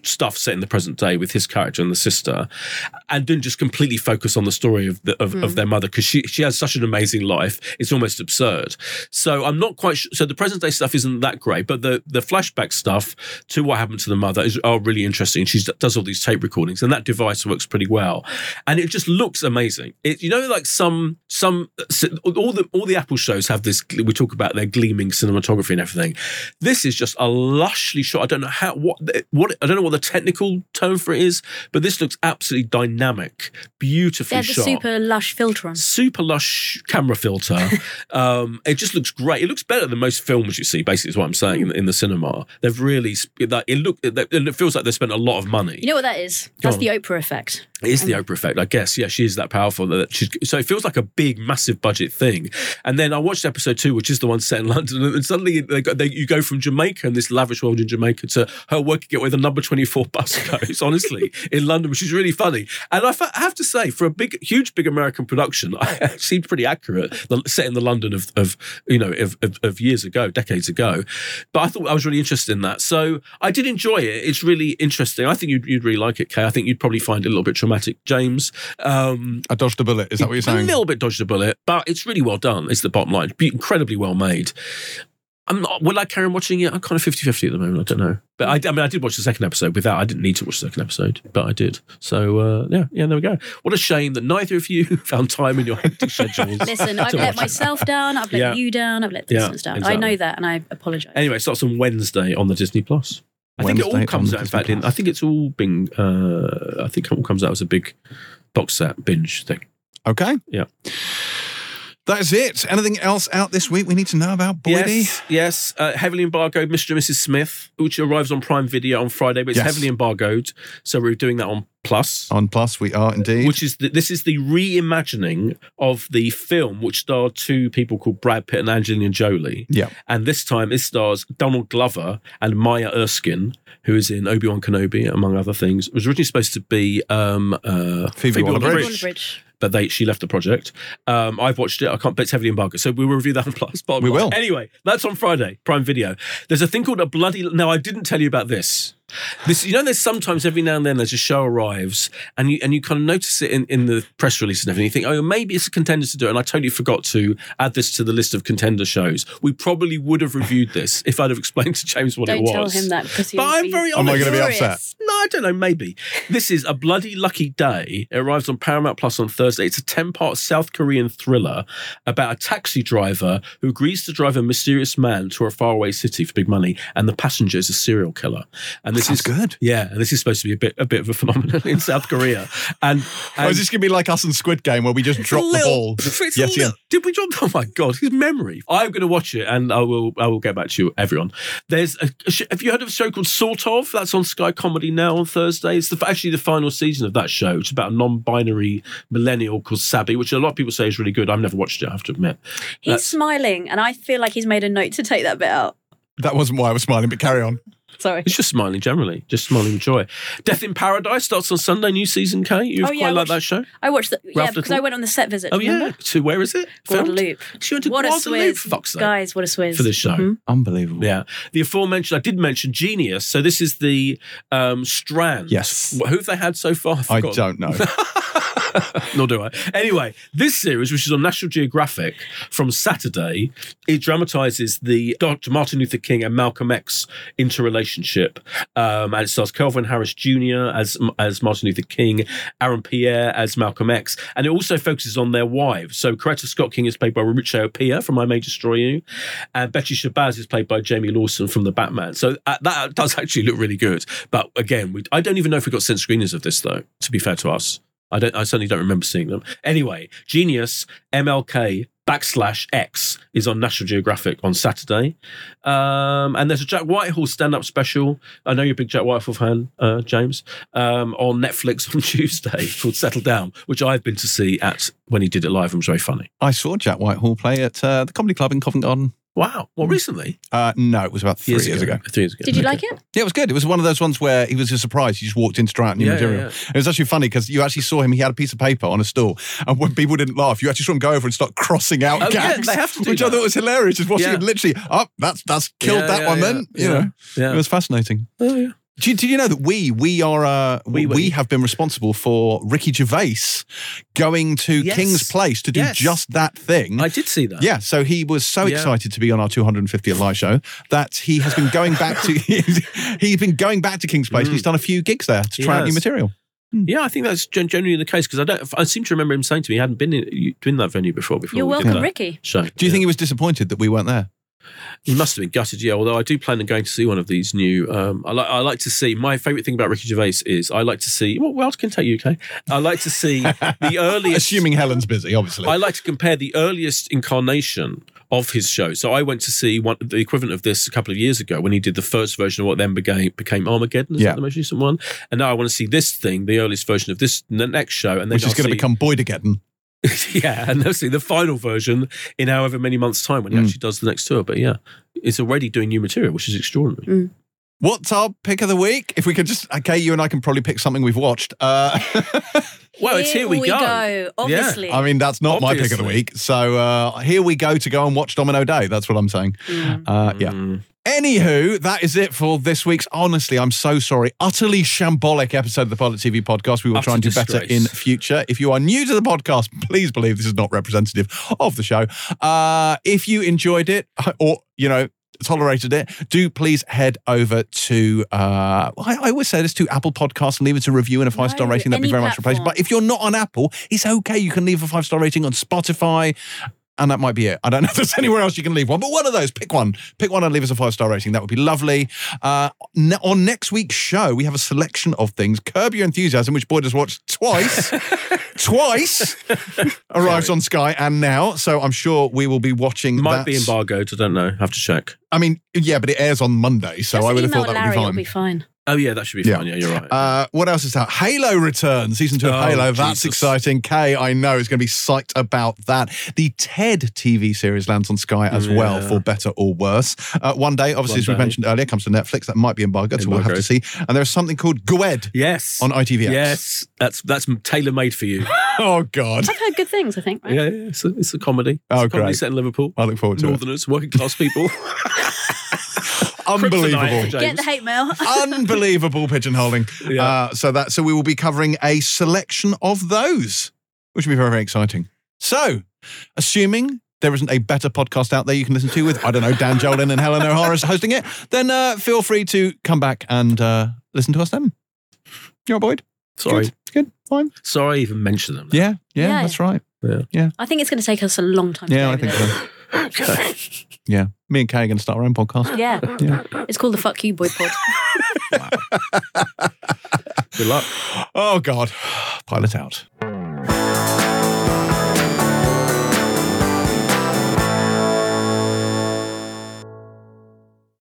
stuff set in the present day with his character and the sister, and didn't just completely focus on the story of the, of, mm. of their mother, because she she has such an amazing life. It's almost absurd. So I'm not quite sure. So the present day stuff isn't that great, but the the flashback stuff to what happened to the mother is are really interesting. She does all these tape recordings, and that device works pretty well, and it just looks amazing. It, you know, like some some all the all the Apple shows have this. We talk about their gleaming cinematography and everything. This is just a lushly shot. I don't know how what what I don't know what the technical term for it is, but this looks absolutely dynamic, beautifully yeah, the shot. super lush filter on. Super lush camera filter. um, it just looks great. It looks better than most films you see. Basically, is what I'm saying in, in the cinema. They've really like it. Look, it, it feels like they spent a lot of money. You know what that is? That's the Oprah effect. It is the Oprah effect, I guess. Yeah, she is that powerful. That she's, so it feels like a big, massive budget thing. And then I watched episode two, which is the one set in London, and suddenly they go, they, you go from Jamaica and this lavish world in Jamaica to her working it where the number twenty-four bus goes, honestly, in London, which is really funny. And I, fa- I have to say, for a big, huge, big American production, it seemed pretty accurate, the, set in the London of, of you know, of, of, of years ago, decades ago. But I thought I was really interested in that. So I did enjoy it. It's really interesting. I think you'd, you'd really like it, Kay. I think you'd probably find it a little bit traumatic. James. Um, I dodged a bullet, is that what you're saying? A little bit dodged a bullet, but it's really well done, is the bottom line. Be- incredibly well made. I'm not, will I carry on watching it? I'm kind of fifty-fifty at the moment, I don't know. But I, I mean, I did watch the second episode without, I didn't need to watch the second episode, but I did. So, uh, yeah, yeah, there we go. What a shame that neither of you found time in your hectic schedules. Listen, I've let myself down, I've let yeah. you down, I've let the yeah, listeners down. exactly. I know that, and I apologise. Anyway, it starts on Wednesday on the Disney Plus. I Wednesday think it all comes on out, in Disney fact, in, Plus. I think it's all being, uh, I think it all comes out as a big box set binge thing. Okay. Yeah. That is it. Anything else out this week we need to know about, Boydie? Yes, yes. Uh, heavily embargoed Mister and Missus Smith, which arrives on Prime Video on Friday, but it's Yes. heavily embargoed. So we're doing that on Plus. On Plus, we are indeed. Which is the, this is the reimagining of the film, which starred two people called Brad Pitt and Angelina Jolie. Yeah. And this time it stars Donald Glover and Maya Erskine, who is in Obi-Wan Kenobi, among other things. It was originally supposed to be um, uh, Phoebe Waller-Bridge. Waller-Bridge. But they, she left the project. Um, I've watched it. I can't, but it's heavily embargoed. So we will review that on Plus. We will. Anyway, that's on Friday, Prime Video. There's a thing called a bloody... Now, I didn't tell you about this. This, you know, there's sometimes every now and then there's a show arrives and you and you kind of notice it in, in the press release and everything. You think, oh, maybe it's a contender to do it. And I totally forgot to add this to the list of contender shows. We probably would have reviewed this if I'd have explained to James what Don't it was. tell him that because But I'm very honest. Am I going to be furious. upset? No, I don't know, maybe. This is A Bloody Lucky Day. It arrives on Paramount Plus on Thursday. It's a ten-part South Korean thriller about a taxi driver who agrees to drive a mysterious man to a faraway city for big money, and the passenger is a serial killer. And this Sounds is good. Yeah, and this is supposed to be a bit a bit of a phenomenon in South Korea. And, and Or is this going to be like us and Squid Game where we just drop the little- ball? it's a Yes, little- yeah. Did we drop? Oh my god, his memory. I'm going to watch it, and I will. I will get back to you, everyone. There's. A, a sh- have you heard of a show called Sort of? That's on Sky Comedy now on Thursday. It's the, actually the final season of that show. It's about a non-binary millennial called Sabi, which a lot of people say is really good. I've never watched it. I have to admit. He's That's- smiling, and I feel like he's made a note to take that bit out. That wasn't why I was smiling, but carry on. Sorry. It's just smiling generally, just smiling with joy. Death in Paradise starts on Sunday, new season. Kate, you Oh, quite yeah, I like watched- that show. I watched the, yeah, Ralph because Little? I went on the set visit. Oh do you yeah, remember? to where is it? Filmed? Guadeloupe. She went to What a Guadeloupe. swizz. For fuck's sake. Guys, what a swizz. For this show. Mhm. Unbelievable. Yeah. The aforementioned, I did mention Genius. So this is the um, Strand. Yes. Wh- Who have they had so far? I forgot. don't know. Nor do I. Anyway, this series, which is on National Geographic from Saturday, it dramatises the Doctor Martin Luther King and Malcolm X interrelationship. Um, and it stars Calvin Harris Junior as as Martin Luther King, Aaron Pierre as Malcolm X, and it also focuses on their wives. So Coretta Scott King is played by Mauricio Pia from I May Destroy You, and Betty Shabazz is played by Jamie Lawson from The Batman. So uh, that does actually look really good. But again, we, I don't even know if we got sent screeners of this, though, to be fair to us. I don't. I certainly don't remember seeing them. Anyway, Genius, M L K backslash X is on National Geographic on Saturday. Um, and there's a Jack Whitehall stand-up special. I know you're a big Jack Whitehall fan, uh, James, um, on Netflix on Tuesday called Settle Down, which I've been to see at when he did it live and was very funny. I saw Jack Whitehall play at uh, the Comedy Club in Covent Garden. Wow. Well, recently? Uh, no, it was about three years, ago. Three years ago. Did you Okay. like it? Yeah, it was good. It was one of those ones where he was a surprise. He just walked in to try out new Yeah, material. yeah, yeah. It was actually funny because you actually saw him. He had a piece of paper on a stool, and when people didn't laugh, you actually saw him go over and start crossing out Oh, yeah, gags. they have to do which I that. thought was hilarious. Just watching Yeah. him literally, oh, that's that's killed Yeah, that yeah, one yeah, then. You yeah, know, yeah. it was fascinating. Oh, yeah. Do you, do you know that we we are uh, we, We- we have been responsible for Ricky Gervais going to Yes. King's Place to do Yes. just that thing? I did see that. Yeah, so he was so Yeah. excited to be on our two hundred fiftieth live show that he has been going back to he's been going back to King's Place. And he's done a few gigs there to He try out new has. material. Yeah, I think that's gen- generally the case because I don't. I seem to remember him saying to me he hadn't been in, been in that venue before. Before You're we did welcome, that Ricky. show. Do you think he was disappointed that we weren't there? He must have been gutted, yeah. Although I do plan on going to see one of these new. Um, I like. I like to see. My favourite thing about Ricky Gervais is I like to see. Well, well, I can take U K. I like to see the earliest. Assuming Helen's busy, obviously. I like to compare the earliest incarnation of his show. So I went to see one, the equivalent of this a couple of years ago when he did the first version of what then became, became Armageddon. Is Yeah. that the most recent one? And now I want to see this thing, the earliest version of this, the next show, and then which is I'll going to see- become Boydageddon. yeah, and they'll see the final version in however many months' time when he Mm. actually does the next tour. But yeah, it's already doing new material, which is extraordinary. Mm. What's our pick of the week? If we could just, okay, you and I can probably pick something we've watched. Uh, Well, it's here we, go. Obviously. I mean, that's not my pick of the Obviously. week. So uh, here we go to go and watch Domino Day. That's what I'm saying. Mm. Uh, yeah. Mm. Anywho, that is it for this week's, honestly, I'm so sorry, utterly shambolic episode of the Pilot T V podcast. We will Utter try and do better disgrace. in future. If you are new to the podcast, please believe this is not representative of the show. Uh, if you enjoyed it or, you know, tolerated it, do please head over to, uh, I, I always say this, to Apple Podcasts and leave us a review and a five-star No, rating. That'd be any very much appreciated. platform. But if you're not on Apple, it's okay. You can leave a five-star rating on Spotify. And that might be it. I don't know if there's anywhere else you can leave one, but one of those, pick one. Pick one and leave us a five-star rating. That would be lovely. Uh, ne- on next week's show, we have a selection of things. Curb Your Enthusiasm, which Boyd has watched twice. twice. Arrives on Sky and now. So I'm sure we will be watching Might that. be embargoed. I don't know. Have to check. I mean, yeah, but it airs on Monday. So Just I would have email thought that Larry, would it'll be be fine. fine. Oh yeah, that should be Yeah. fine. Yeah, you're right. Uh, what else is out? Halo returns, season two of Oh, Halo. That's Jesus. exciting. Kay, I know, is going to be psyched about that. The Ted T V series lands on Sky as well, Yeah. for better or worse. Uh, one day, obviously, One as we day. mentioned earlier, comes to Netflix. That might be embargoed, so we'll have to see. Embargoed. And there's something called Gwed yes. on I T V X. Yes, that's that's tailor made for you. Oh, God. I've heard good things, I think. Right? yeah, yeah, it's a, it's a comedy. Oh, it's a comedy great. set in Liverpool. I look forward to it. Northerners, working class people. Unbelievable. Kryptonite for Get James. the hate mail. Unbelievable pigeonholing. Yeah. Uh, so that so we will be covering a selection of those, which will be very, very exciting. So, assuming there isn't a better podcast out there you can listen to with, I don't know, Dan Jolin and Helen O'Hara hosting it, then uh, feel free to come back and uh, listen to us then. You're Boyd? Sorry, Good, good, fine. sorry, I even mentioned them. Yeah, yeah, Yeah. that's right. I think it's going to take us a long time to Yeah, I get think over so. Okay. Yeah. Me and Kay are going to start our own podcast. this. Yeah. Yeah. It's called the Fuck You Boy Pod. Good luck. Oh, God. Pilot out.